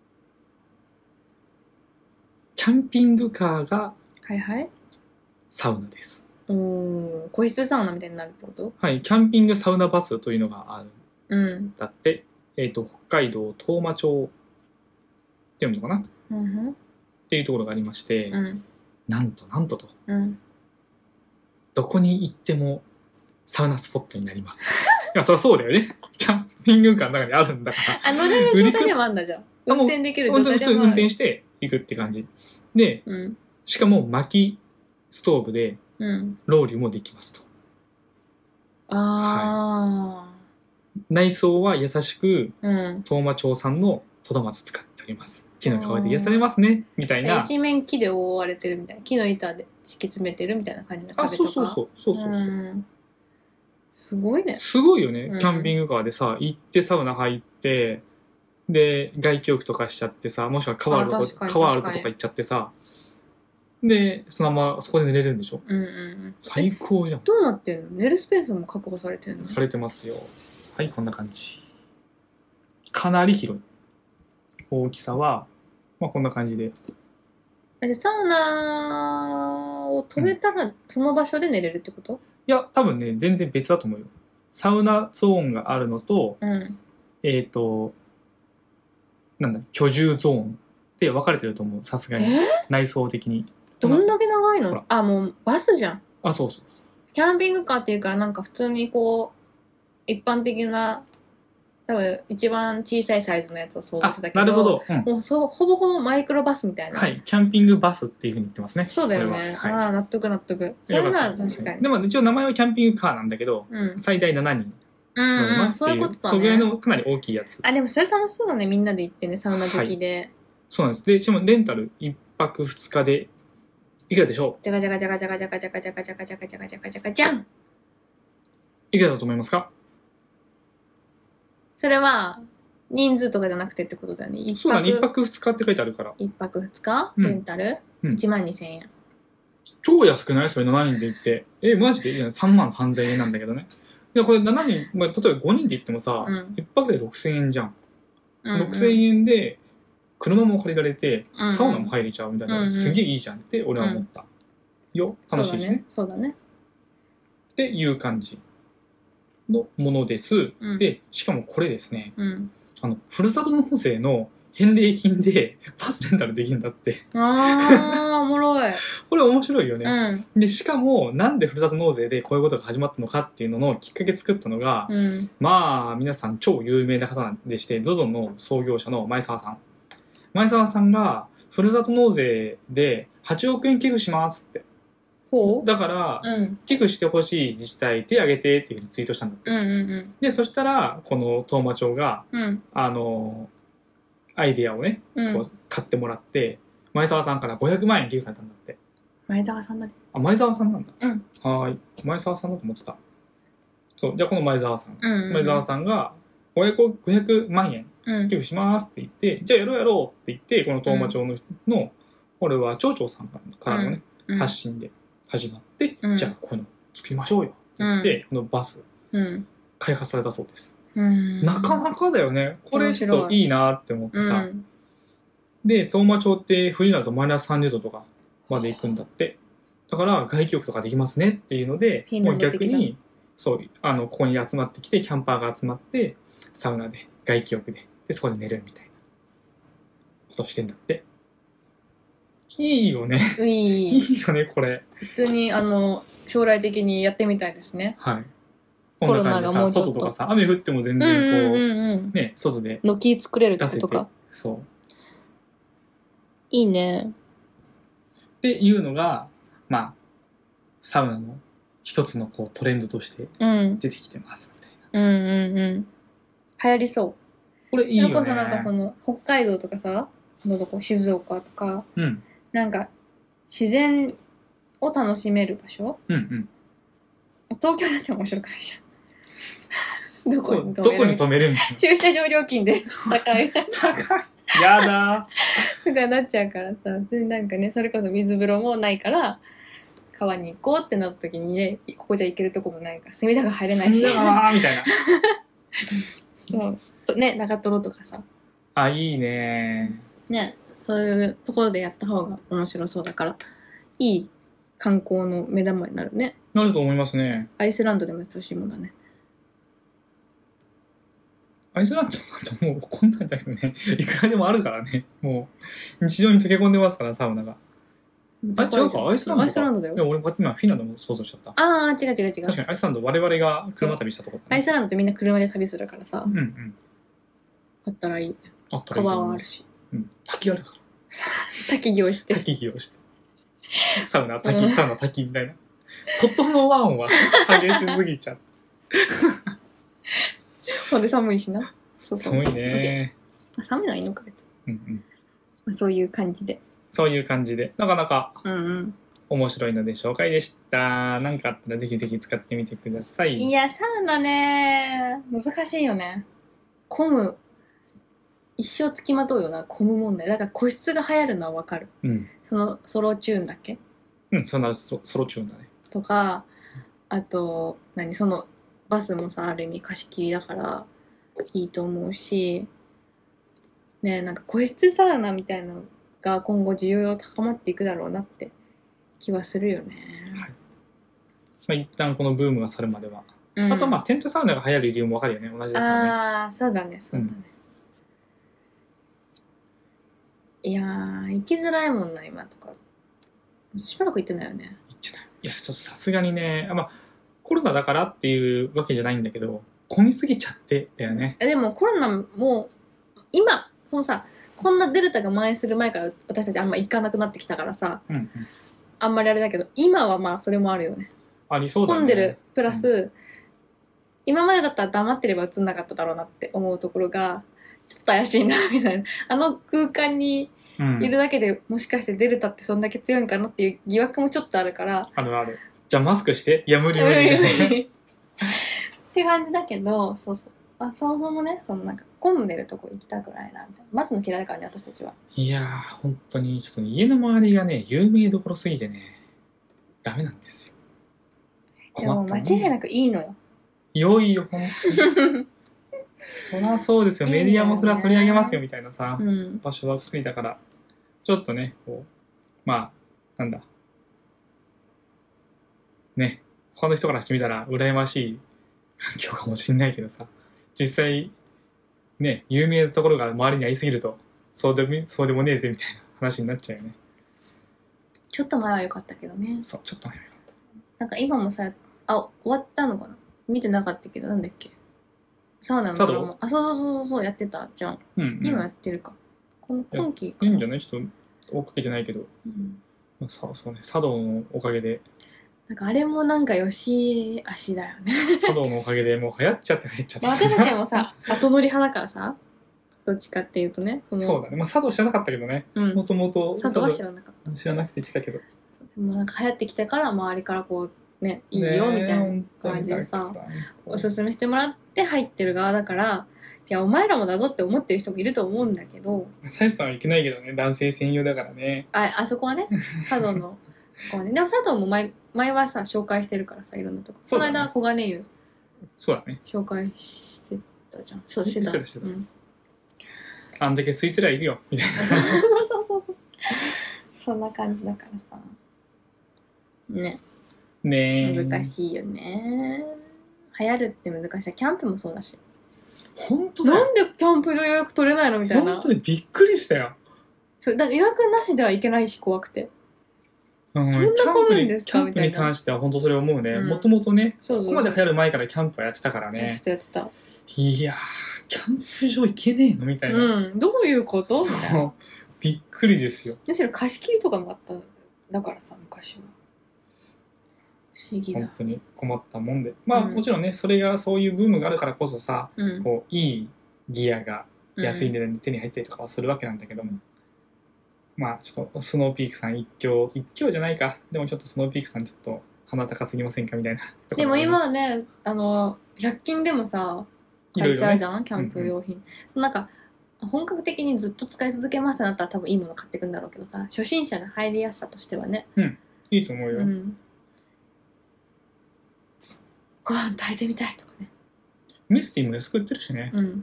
キャンピングカーがはいはいサウナです。 おお、個室サウナみたいになるってこと？ はい、キャンピングサウナバスというのがあるうんんだって、えっ、と北海道当麻町って読むのかな、 うん、 っていうところがありまして、 うん、 なんとなんとと、 うん、 どこに行ってもサウナスポットになります。いやそりゃそうだよね。キャンピングカーの中にあるんだから。 あ、乗れる状態でもあるんだじゃん。運転できる状態でもある。 普通に運転して行くって感じで、 うん、 しかも薪ストーブでうん、 ロウリュもできますと。 ああ、 はい、内装は優しくうん、 当麻町産のトドマツ使っております。木の皮で癒されますねみたいな。 一面木で覆われてるみたいな、木の板で敷き詰めてるみたいな感じの壁あ、 とか。 そうそうそうそうそうそう、 うんすごいね。 すごいよね、 うんキャンピングカーでさ行ってサウナ入ってで外気浴とかしちゃってさ、もしくは川あるとこ川あるとこ行っちゃってさ、でそのままそこで寝れるんでしょ。 うんうんうん。 最高じゃん。 どうなってんの？寝るスペースも確保されてんの？ されてますよ。はい、こんな感じ。かなり広い。大きさはまあこんな感じで。 でサウナを止めたらその場所で寝れるってこと？ いや多分ね全然別だと思うよ。サウナゾーンがあるのと、 うん、 えっ、となんだ居住ゾーンで分かれてると思う。さすがに内装的に。 どんだけ長いほらの？あ、もうバスじゃん。 あ、そうそう。 キャンピングカーっていうからなんか普通にこう一般的な多分一番小さいサイズのやつを想像してたけど、 なるほど、うん、 もうそうほぼほぼマイクロバスみたいな。 はい、キャンピングバスっていうふうに言ってますね。 そうだよね。 はい、 ああ納得納得。それなら確かに。 でも一応名前はキャンピングカーなんだけど、 うん、 最大しちにんうん乗れますっていう、 うん、そういうことだね。 それぐらいのかなり大きいやつ。 あでもそれ楽しそうだね、みんなで行ってね、サウナ好きで。はい、 そうなんです。でしかもレンタルいっぱくふつかでいくらでしょう？ じゃがじゃがじゃがじゃがじゃがじゃがじゃがじゃがじゃがじゃがじゃがじゃがじゃん。 いくらだと思いますか？ それは人数とかじゃなくてってことだよね。 そうだね、いっぱくふつかって書いてあるから。 いっぱくふつかレンタル、うん、いちまんにせんえん。 超安くない？それしちにんで行って。え、マジでいいじゃない？ さんまんさんぜんえんなんだけどね。いや、これしちにん、まあ、例えばごにんで行ってもさ、うん、いっぱくでろくせんえんじゃん。うんうん、ろくせんえんで車も借りられて、サウナも入れちゃうみたいな、うんうん、すげえいいじゃんって俺は思った。 よ。楽しいしね。 そうだね。そうだね。 っていう感じのものです。 うん、 で、しかもこれですね、 うん、 あの、ふるさと納税の返礼品でバスレンタルできるんだって。 あー、おもろい。 これ面白いよね。 うん、 で、しかも、なんでふるさと納税でこういうことが始まったのかっていうののきっかけ作ったのが、 うん、 まあ、皆さん超有名な方でして、ゾゾ の創業者の前澤さん。前澤さんが、ふるさと納税ではちおくえん寄付しますって。 ほうだから、 うん、 寄付してほしい自治体手挙げてっていうふうにツイートしたんだって。 うん、うん、 で、そしたら、この当麻町が、 うん、 あの、アイディアをね、 うん、 こう買ってもらって、前澤さんからごひゃくまんえん寄付されたんだって。 前澤さんだね。 あ、前澤さんなんだ。 うん。 はーい。前澤さんだと思ってた。そう、じゃあこの前澤さん。 うん、うん、 前澤さんがごひゃく、ごひゃくまんえんうん、 寄付しますって言って、じゃあやろうやろうって言って、この当麻町の、の、これは町長さんからのね、 うん、 発信で始まって、 うん、 じゃあこういうの作りましょうよって言って、このバス、 うん、 開発されたそうです。 うん、 なかなかだよね。これちょっといいなって思ってさ。 うん、 で、当麻町って冬になるとマイナスさんじゅうどとかまで行くんだって。だから外気浴とかできますねっていうので、もう逆に、そう、あの、ここに集まってきて、キャンパーが集まって、サウナで、外気浴で、で、そこで寝るみたいなことをしてんだって。いいよね。 いい。 いいよね、これ。 普通に、あの、将来的にやってみたいですね。 はい。 コロナがもうちょっと外とかさ、雨降っても全然こう、うんうんうん、ね、外で軒作れるってことか。 そう。 いいね。 っていうのが、まあ、サウナの一つのこうトレンドとして出てきてますみたいな。 うんうんうん。流行りそう。 これいいよね。 それこそなんかその北海道とかさ、のどこ静岡とか、 うん、 なんか自然を楽しめる場所。 うんうん。 東京だって面白くないじゃん。どこに止める？どこに止めるんだ。 駐車場料金で高い。 高い。やだとかなっちゃうからさ、でなんかね、それこそ水風呂もないから川に行こうってなった時にね、ここじゃ行けるとこもないから隅田川入れないし、 隅田川みたいな。 そうとね、長瀞とかさ、 あ、いいね。 ね、そういうところでやった方が面白そうだから、いい観光の目玉になるね。 なると思いますね。 アイスランドでもやってほしいもんだね。 アイスランドだともうこんなんじゃなくてね、いくらでもあるからね。もう日常に溶け込んでますから、サウナが。あ、違うか、アイスランドか。 アイスランドだよ。 いや、俺今フィンランドも想像しちゃった。 ああ、違う違う違う。 確かにアイスランド我々が車旅したところ、ね、 アイスランドってみんな車で旅するからさ。 うんうん。 あったらいい。 あったらいい。 川はあるし。 うん。滝あるから。 滝行して。 滝行して。サウナ、滝、サウナ、滝みたいな。トットのワンは激しすぎちゃう。 ほんで寒いしな。そうそう。 寒いね。 寒いのはいいのか別に。 うんうん。 まあ、そういう感じで。 そういう感じで、なかなかうんうん。 面白いので紹介でした。何かあったらぜひぜひ使ってみてください。 いや、サウナね、難しいよね。混む。一生つきまとうよな、混む問題。だから個室が流行るのはわかる。 うん。 そのソロチューンだっけ？ うん、そんなソロチューンだね。 とか、あと、何、そのバスもさ、ある意味貸し切りだからいいと思うし、ね、なんか個室サウナみたいなのが今後需要高まっていくだろうなって気はするよね。 はい。まあ、一旦このブームが去るまでは。 うん、 あとまあテントサウナが流行る理由もわかるよね。同じだからね。 ああ、そうだね、そうだね。うん、いやー、行きづらいもんな、今とか。しばらく行ってないよね。 行ってない。いや、さすがにね、まあ、コロナだからっていうわけじゃないんだけど、混みすぎちゃってだよね。 でもコロナも、今、そのさ、こんなデルタが蔓延する前から私たちあんま行かなくなってきたからさ、 うんうん、 あんまりあれだけど、今はまあそれもあるよね。 ありそうだね。 混んでる、プラス、うん、今までだったら黙ってれば映んなかっただろうなって思うところが、ちょっと怪しいな、みたいな。あの空間にいるだけで、もしかしてデルタってそんだけ強いんかなっていう疑惑もちょっとあるから。 あるある。じゃあマスクして。いや、無理無理無理。 って感じだけど、そうそう。あ、そもそもね、そのなんか混んでるとこ行きたくないなみたいな。待つの嫌いからね、私たちは。 いやー、本当にちょっと、ね、家の周りがね、有名どころすぎてね、ダメなんですよ。 でも間違いなくいいのよ。 良いよ、本当に。そりゃそうですよ。メディアもそれは取り上げますよみたいなさ、うん、場所ばっかりだから、ちょっとね、こう、まあ、なんだ、 ね、他の人からしてみたら羨ましい環境かもしれないけどさ、実際ね、有名なところが周りにありすぎるとそうでもそうでもねえぜみたいな話になっちゃうよね。 ちょっと前は良かったけどね。 そう、ちょっと前はよかっなんか今もさ、あ、終わったのかな、見てなかったけど、なんだっけ、サウナのドラマ。あ、そうそうそうそうそう、やってたじゃん。 た。うん、うん、 今やってるか。この今期かいいな。 んじゃない？ちょっと追っかけてないけど、 うんまあ、さそうね、茶道のおかげでなんかあれもなんかよしあしだよね。 茶道のおかげでもう流行っちゃって流行っちゃってまあ私たちもさ、後乗り派だからさ、どっちかっていうとね。のそうだね、まあ茶道知らなかったけどね、 うん。 もともと佐藤は知らなかった。 知らなくて言ってたけど、 でもなんか流行ってきたから周りからこうね、いいよみたいな感じでさ、おすすめしてもらって入ってる側だから、いやお前らもだぞって思ってる人もいると思うんだけど、 サイさんはいけないけどね、男性専用だからね。 ああそこはね、佐藤のここはね。でも佐藤も前前はさ紹介してるからさ、いろんなとこ。 そうだねこの間黄金湯そうだね、 紹介してたじゃん。そうしてた。 してたしてたうん、 あんだけ空いてりゃいるよみたいな。 そうそうそうそう。そんな感じだからさ。ね。 ねえ、 難しいよね。流行るって難しい。キャンプもそうだし。 本当だよ。 なんでキャンプ場予約取れないのみたいな。 本当にびっくりしたよ。 そうだから予約なしではいけないし怖くて。 うん、 そんな混むんですかキャンプにキャンプみたいなに関しては本当それ思うね。 うんもともとね、 そうそうそうここまで流行る前からキャンプはやってたからやっねて。たやってた。 いやー、キャンプ場行けねえのみたいな。 うん。どういうことみたいな。 そうびっくりですよ。 むしろ貸し切りとかもあった。だからさ、昔は。不思議だ本。当に困ったもんで。まあ、 うんもちろんね、それがそういうブームがあるからこそさ、 うん。 こう、いいギアが安い値ね。 段に手に入ったりとかはするわけなんだけども。まあ、ちょっとスノーピークさん一強、一強じゃないか。でもちょっとスノーピークさんちょっと鼻高すぎませんかみたいな。 でも今はね、あの、ひゃく均でもさ、買えちゃうじゃん、キャンプ用品。なんか、本格的にずっと使い続けますってなったら多分いいもの買ってくんだろうけどさ、初心者の入りやすさとしてはね。 いいと思うよ。 うん。ご飯炊いてみたいとかね。 ミスティも安く売ってるしね。 うん。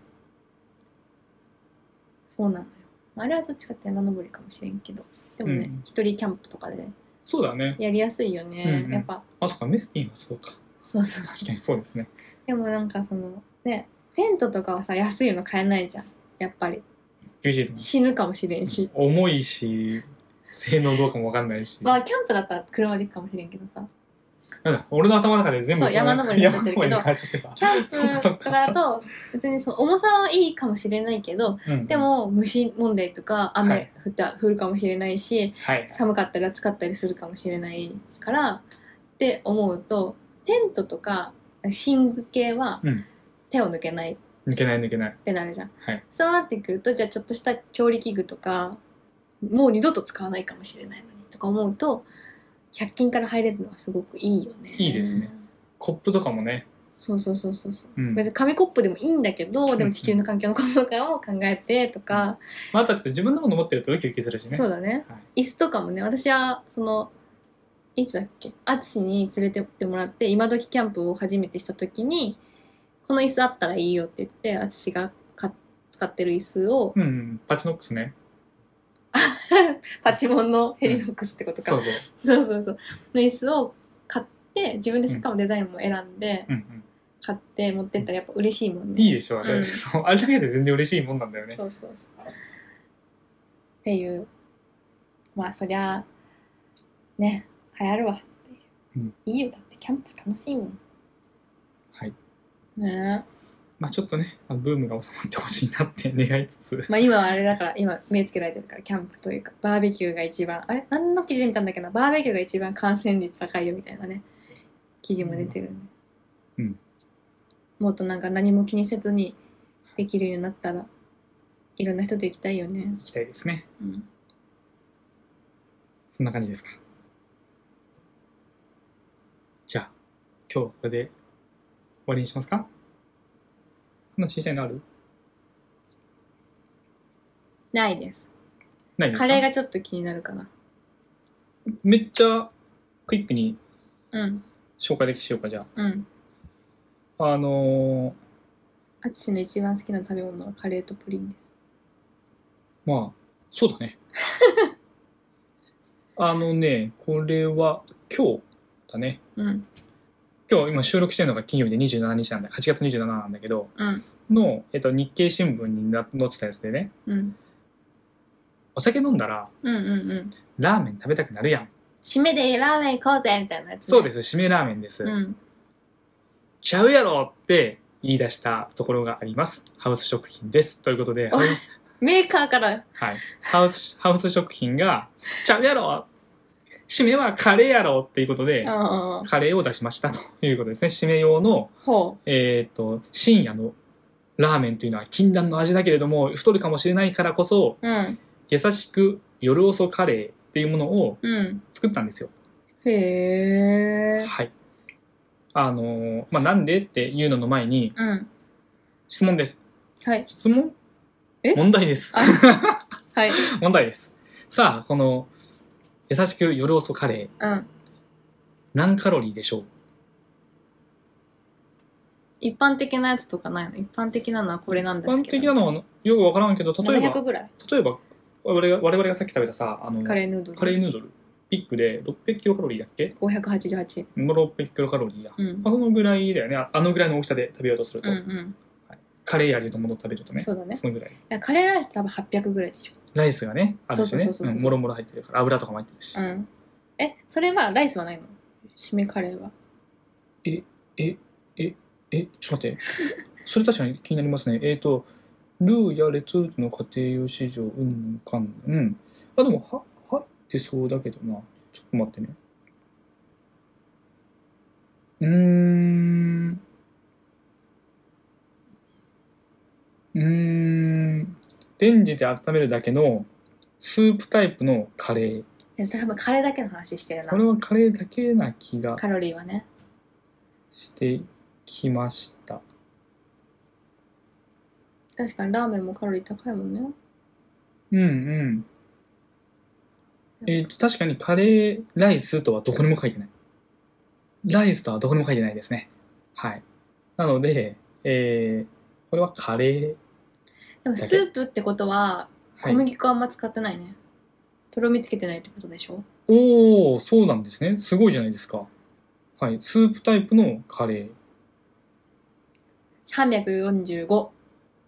そうなのよ。あれはどっちかって山登りかもしれんけど。でもねうん、 一、人キャンプとかでそうだね。 やりやすいよね。 うんうんやっぱ、 あ、そっか、ミスティはそうか。 そうそう。 確かにそうですね。 でもなんかその、ね、テントとかはさ、安いの買えないじゃん。やっぱり。 厳しいと思う。 死ぬかもしれんし。 重いし、性能どうかもわかんないし。 まあ、キャンプだったら車で行くかもしれんけどさ。 なんだ俺の頭の中で全部そう山登りになってるけど山登りに変えちゃってたキャンそっかそっかプとかだと、別にその重さはいいかもしれないけど、 うんでも虫問題とかは雨い降った、降るかもしれないし、 はい。 寒かったり暑かったりするかもしれないからって思うと、テントとか寝具系はうん手を抜けないっ抜けない抜けない。 てなるじゃん。 はい。 そうなってくると、じゃあちょっとした調理器具とかもう二度と使わないかもしれないのにとか思うと、ひゃく均から入れるのはすごくいいよね。 いいですね。コップとかもね。 そうそうそうそうそう、 うん別に紙コップでもいいんだけど、でも地球の環境のこととかも考えてとか、 まあ、あとはちょっと自分のもの持ってるとウキウキするしね。 そうだね。 はい椅子とかもね、私はそのいつだっけ、アツシに連れてってもらって今時キャンプを初めてした時に、この椅子あったらいいよって言って、アツシがか使ってる椅子を、 うんうん。パチノックスね。 パチモンのヘリノックスってことか、 そうそう。 そうそうそうの椅子を買って自分でしかもデザインも選んでうんうん。 買って持ってったらやっぱ嬉しいもんね。 いいでしょ、あれ。 うんそう。あれだけで全然嬉しいもんなんだよね。 そうそうそう。っていう、まあそりゃね、流行るわっていう、 うんいいよ、だってキャンプ楽しいもんはい。 ね。 まあちょっとね、あのブームが収まってほしいなって願いつつ。 まあ今はあれだから、今目つけられてるから、キャンプというかバーベキューが一番、あれ何の記事で見たんだっけな、バーベキューが一番感染率高いよみたいなね記事も出てるんで、 うんもっとなんか何も気にせずにできるようになったらいろんな人と行きたいよね。 行きたいですね。 うん、 そんな感じですか。じゃあ、今日はこれで終わりにしますか？話したいのある？ ないです。 ないですか？ カレーがちょっと気になるかな。 めっちゃクイックにうん紹介できしようか、じゃうんあ。あのー、 あつしの一番好きな食べ物はカレーとプリンです。 まあ、そうだね。あのね、これは今日たね。 うん今日今収録してるのが金曜日でにじゅうしちにちなんではちがつにじゅうしちなんだけどうんの、えっと、日経新聞にな載ってたやつでね、 うんお酒飲んだらうんうんうんラーメン食べたくなるやん。 締めでラーメン行こうぜみたいなやつ、ね、 そうですす、締めラーメンです、 うんちゃうやろって言い出したところがあります。ハウス食品ですということで、 おいメーカーからはい、ハウスハウス食品がちゃうやろ、締めはカレーやろっていうことであカレーを出しましたということですね。締め用の、 ほえー、と深夜のラーメンというのは禁断の味だけれども太るかもしれないからこそ、 ううん優しく夜遅カレーっていうものをうん作ったんですよ。 へえはい。あのーまあ、なんでっていうのの前にうん質問です。 はい質問え問題です。 あはい問題です。さあ、この優しく夜遅カレー、 うん何カロリーでしょう？ 一般的なやつとかないの？一般的なのはこれなんです一般けど的なのはよくわからんけど、例えななひゃくば、 ぐらい例えば我々が我々がさっき食べたさ、あのカレーヌードルカレーヌードル、ピックでろっぴゃくキロカロリーだっけ？ ごひゃくはちじゅうはちもうろっぴゃくキロカロリーや。 うんまあ、そのぐらいだよね。ああのぐらいの大きさで食べようとすると。 うんうんカレー味のものを食べるとね。 そうだねそのぐらい。 いやカレーライス多分はっぴゃくぐらいでしょライスがね、あるしね。 そうそうそうそううんもろもろ入ってるから、油とかも入ってるし。 うんえそれはライスはないの？締めカレーはえ、え、え、え、ちょっと待って。それ確かに気になりますね。えっ、と、ルーやレトルトの家庭用市場、うんぬんかんぬん。うん。あ、でも、は、入ってそうだけどな。ちょっと待ってね。うーん。うーん。レンジで温めるだけのスープタイプのカレー。 いや多分カレーだけの話してるなこれはカレーだけな気がカロリーはねしてきました。 確かにラーメンもカロリー高いもんねうんうん。えーと、確かにカレーライスとはどこにも書いてない。ライスとはどこにも書いてないですね。はい。なので、えー、これはカレー。 でもスープってことははい、 小麦粉あんま使ってないね、とろみつけてないってことでしょ？ おー、そうなんですね。すごいじゃないですか。はい。スープタイプのカレー。 さんびゃくよんじゅうご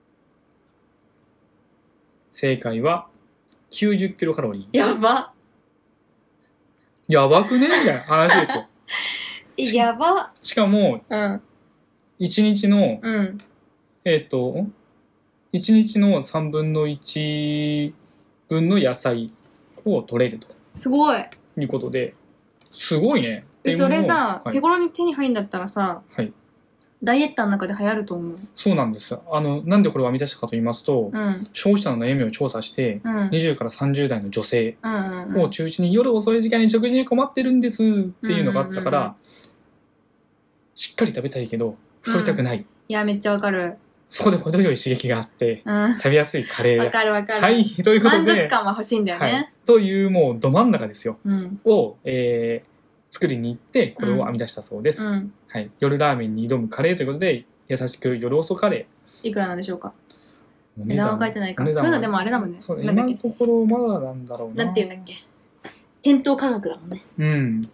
正解はきゅうじゅっキロカロリー。 やばやばくねみたいな話ですよ。 やばしかも、 うんいちにちの、 うんえっ、と、いちにちのさんぶんのいちぶんの野菜を取れるとすごいいうことで、すごいね。 えそれさ、 はい手頃に手に入るんだったらさ、 はい、 ダイエッターの中で流行ると思う。 そうなんです。あの、なんでこれを編み出したかと言いますと、 うん消費者の悩みを調査して、 うんにじゅうからさんじゅう代の女性うんうんうんを中心に夜遅い時間に食事に困ってるんですっていうのがあったから、 うんうんうんしっかり食べたいけど太りたくない、 いやめっちゃわかる。 そこで程よい刺激があってうん食べやすいカレー。 わかるわかる。 はいということ満で、 足感は欲しいんだよはいね。、 というもうど真ん中ですようんを、えー作りに行ってこれを編み出したそうです、 うん。 はい、夜ラーメンに挑むカレーということで優しく夜遅カレいくらなんでしょうか。 ー。 値段は書いてないか。 お値段はそういうのでもあれだもんね。 そうなんだっけ。 今のところまだなんだろうな。 なんていうんだっけ。店頭価格だもんね。 うん。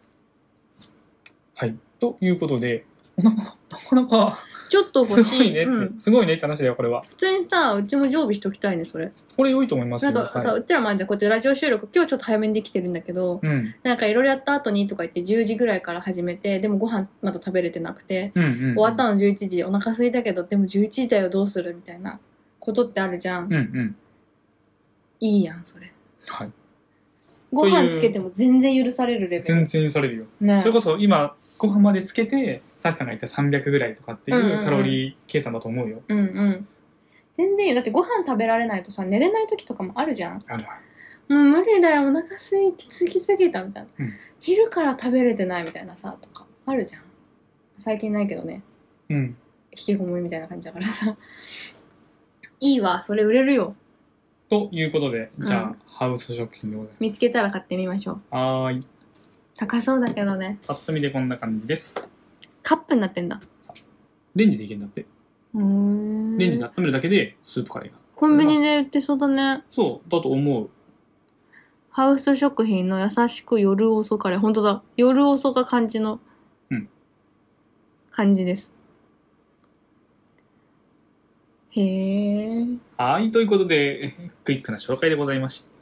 はい。ということで、なかなかなかなかちょっとす欲しい。 ごいねって、 うん。 すごいねって話だよ、これは。 普通にさ、うちも常備しときたいね、それ。 これ良いと思いますよ。 なんかさ、 はいうちらもあるじゃん、こうやってラジオ収録、今日ちょっと早めにできてるんだけど、 うん。 なんかいろいろやった後にとか言ってじゅうじぐらいから始めて、でもご飯まだ食べれてなくて、 うんうんうん。 終わったのじゅういちじ、お腹空いたけど、でもじゅういちじだよ、どうするみたいなことってあるじゃん。 うんうん。 いいやん、それ。 はい。 ご飯つけても全然許されるレベル。 全然されるよ。 ねそれこそ今、ご飯までつけて、サシさんが言ったさんびゃくぐらいとかっていうんうんううんカロリー計算だと思うよ。 うんうん。全然いいよ。だってご飯食べられないとさ、寝れない時とかもあるじゃん。 あるあもう無理だよ、お腹すいてつきすぎたみたいな、 うん昼から食べれてないみたいなさ、とかあるじゃん。最近ないけどね。 る。うん。 引きこもりみたいな感じだからさ。いいわ、それ売れるよ。 ということで、じゃあ、 うんハウス食品でござい見つけたら買ってみましょう。 ます。はーい。 高そうだけどね。 パッと見でこんな感じです。 カップになってんだ。 レンジでいけるんだって。 うーん。 レンジで温めるだけでスープカレーが。 コンビニで売ってそうだね。 そう、だと思う。 ハウス食品の優しく夜遅カレー。本当だ。夜遅が漢字のうん漢字です。へえ。 はい、ということで、クイックな紹介でございました。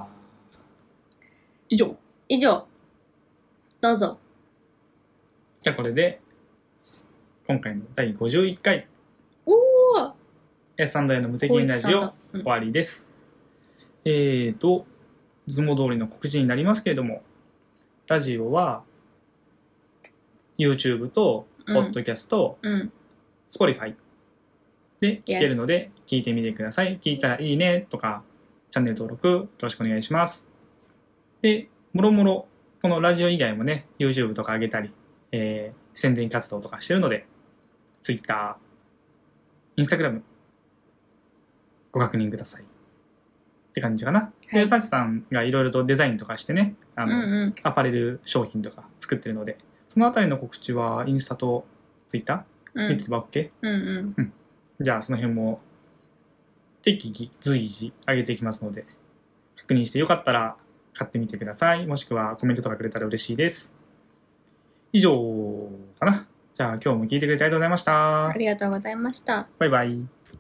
以上。 以上。どうぞ。 じゃあこれで、今回のだいごじゅういっかい、 おーエスアンドエー の無責任ラジオ、終わりです。えーと、いつも通りの告知になりますけれども、ラジオは、YouTube と、Podcast、 うん。 Spotify で聞けるので、聞いてみてください。聞いたらいいねとか、チャンネル登録よろしくお願いします。で、もろもろ、このラジオ以外もね、YouTube とか上げたり、えー宣伝活動とかしてるので、Twitter、Instagram、ご確認ください。って感じかな。 はで、 いサチさんがいろいろとデザインとかしてね、あの、 うんうん。 アパレル商品とか作ってるので、そのあたりの告知はインスタと Twitter うん見てれば OK？、 うんうん。 じゃあその辺も適宜随時上げていきますので、確認してよかったら買ってみてください。もしくはコメントとかくれたら嬉しいです。以上かな。じゃあ今日も聞いてくれてありがとうございました。 ありがとうございました。 バイバイ。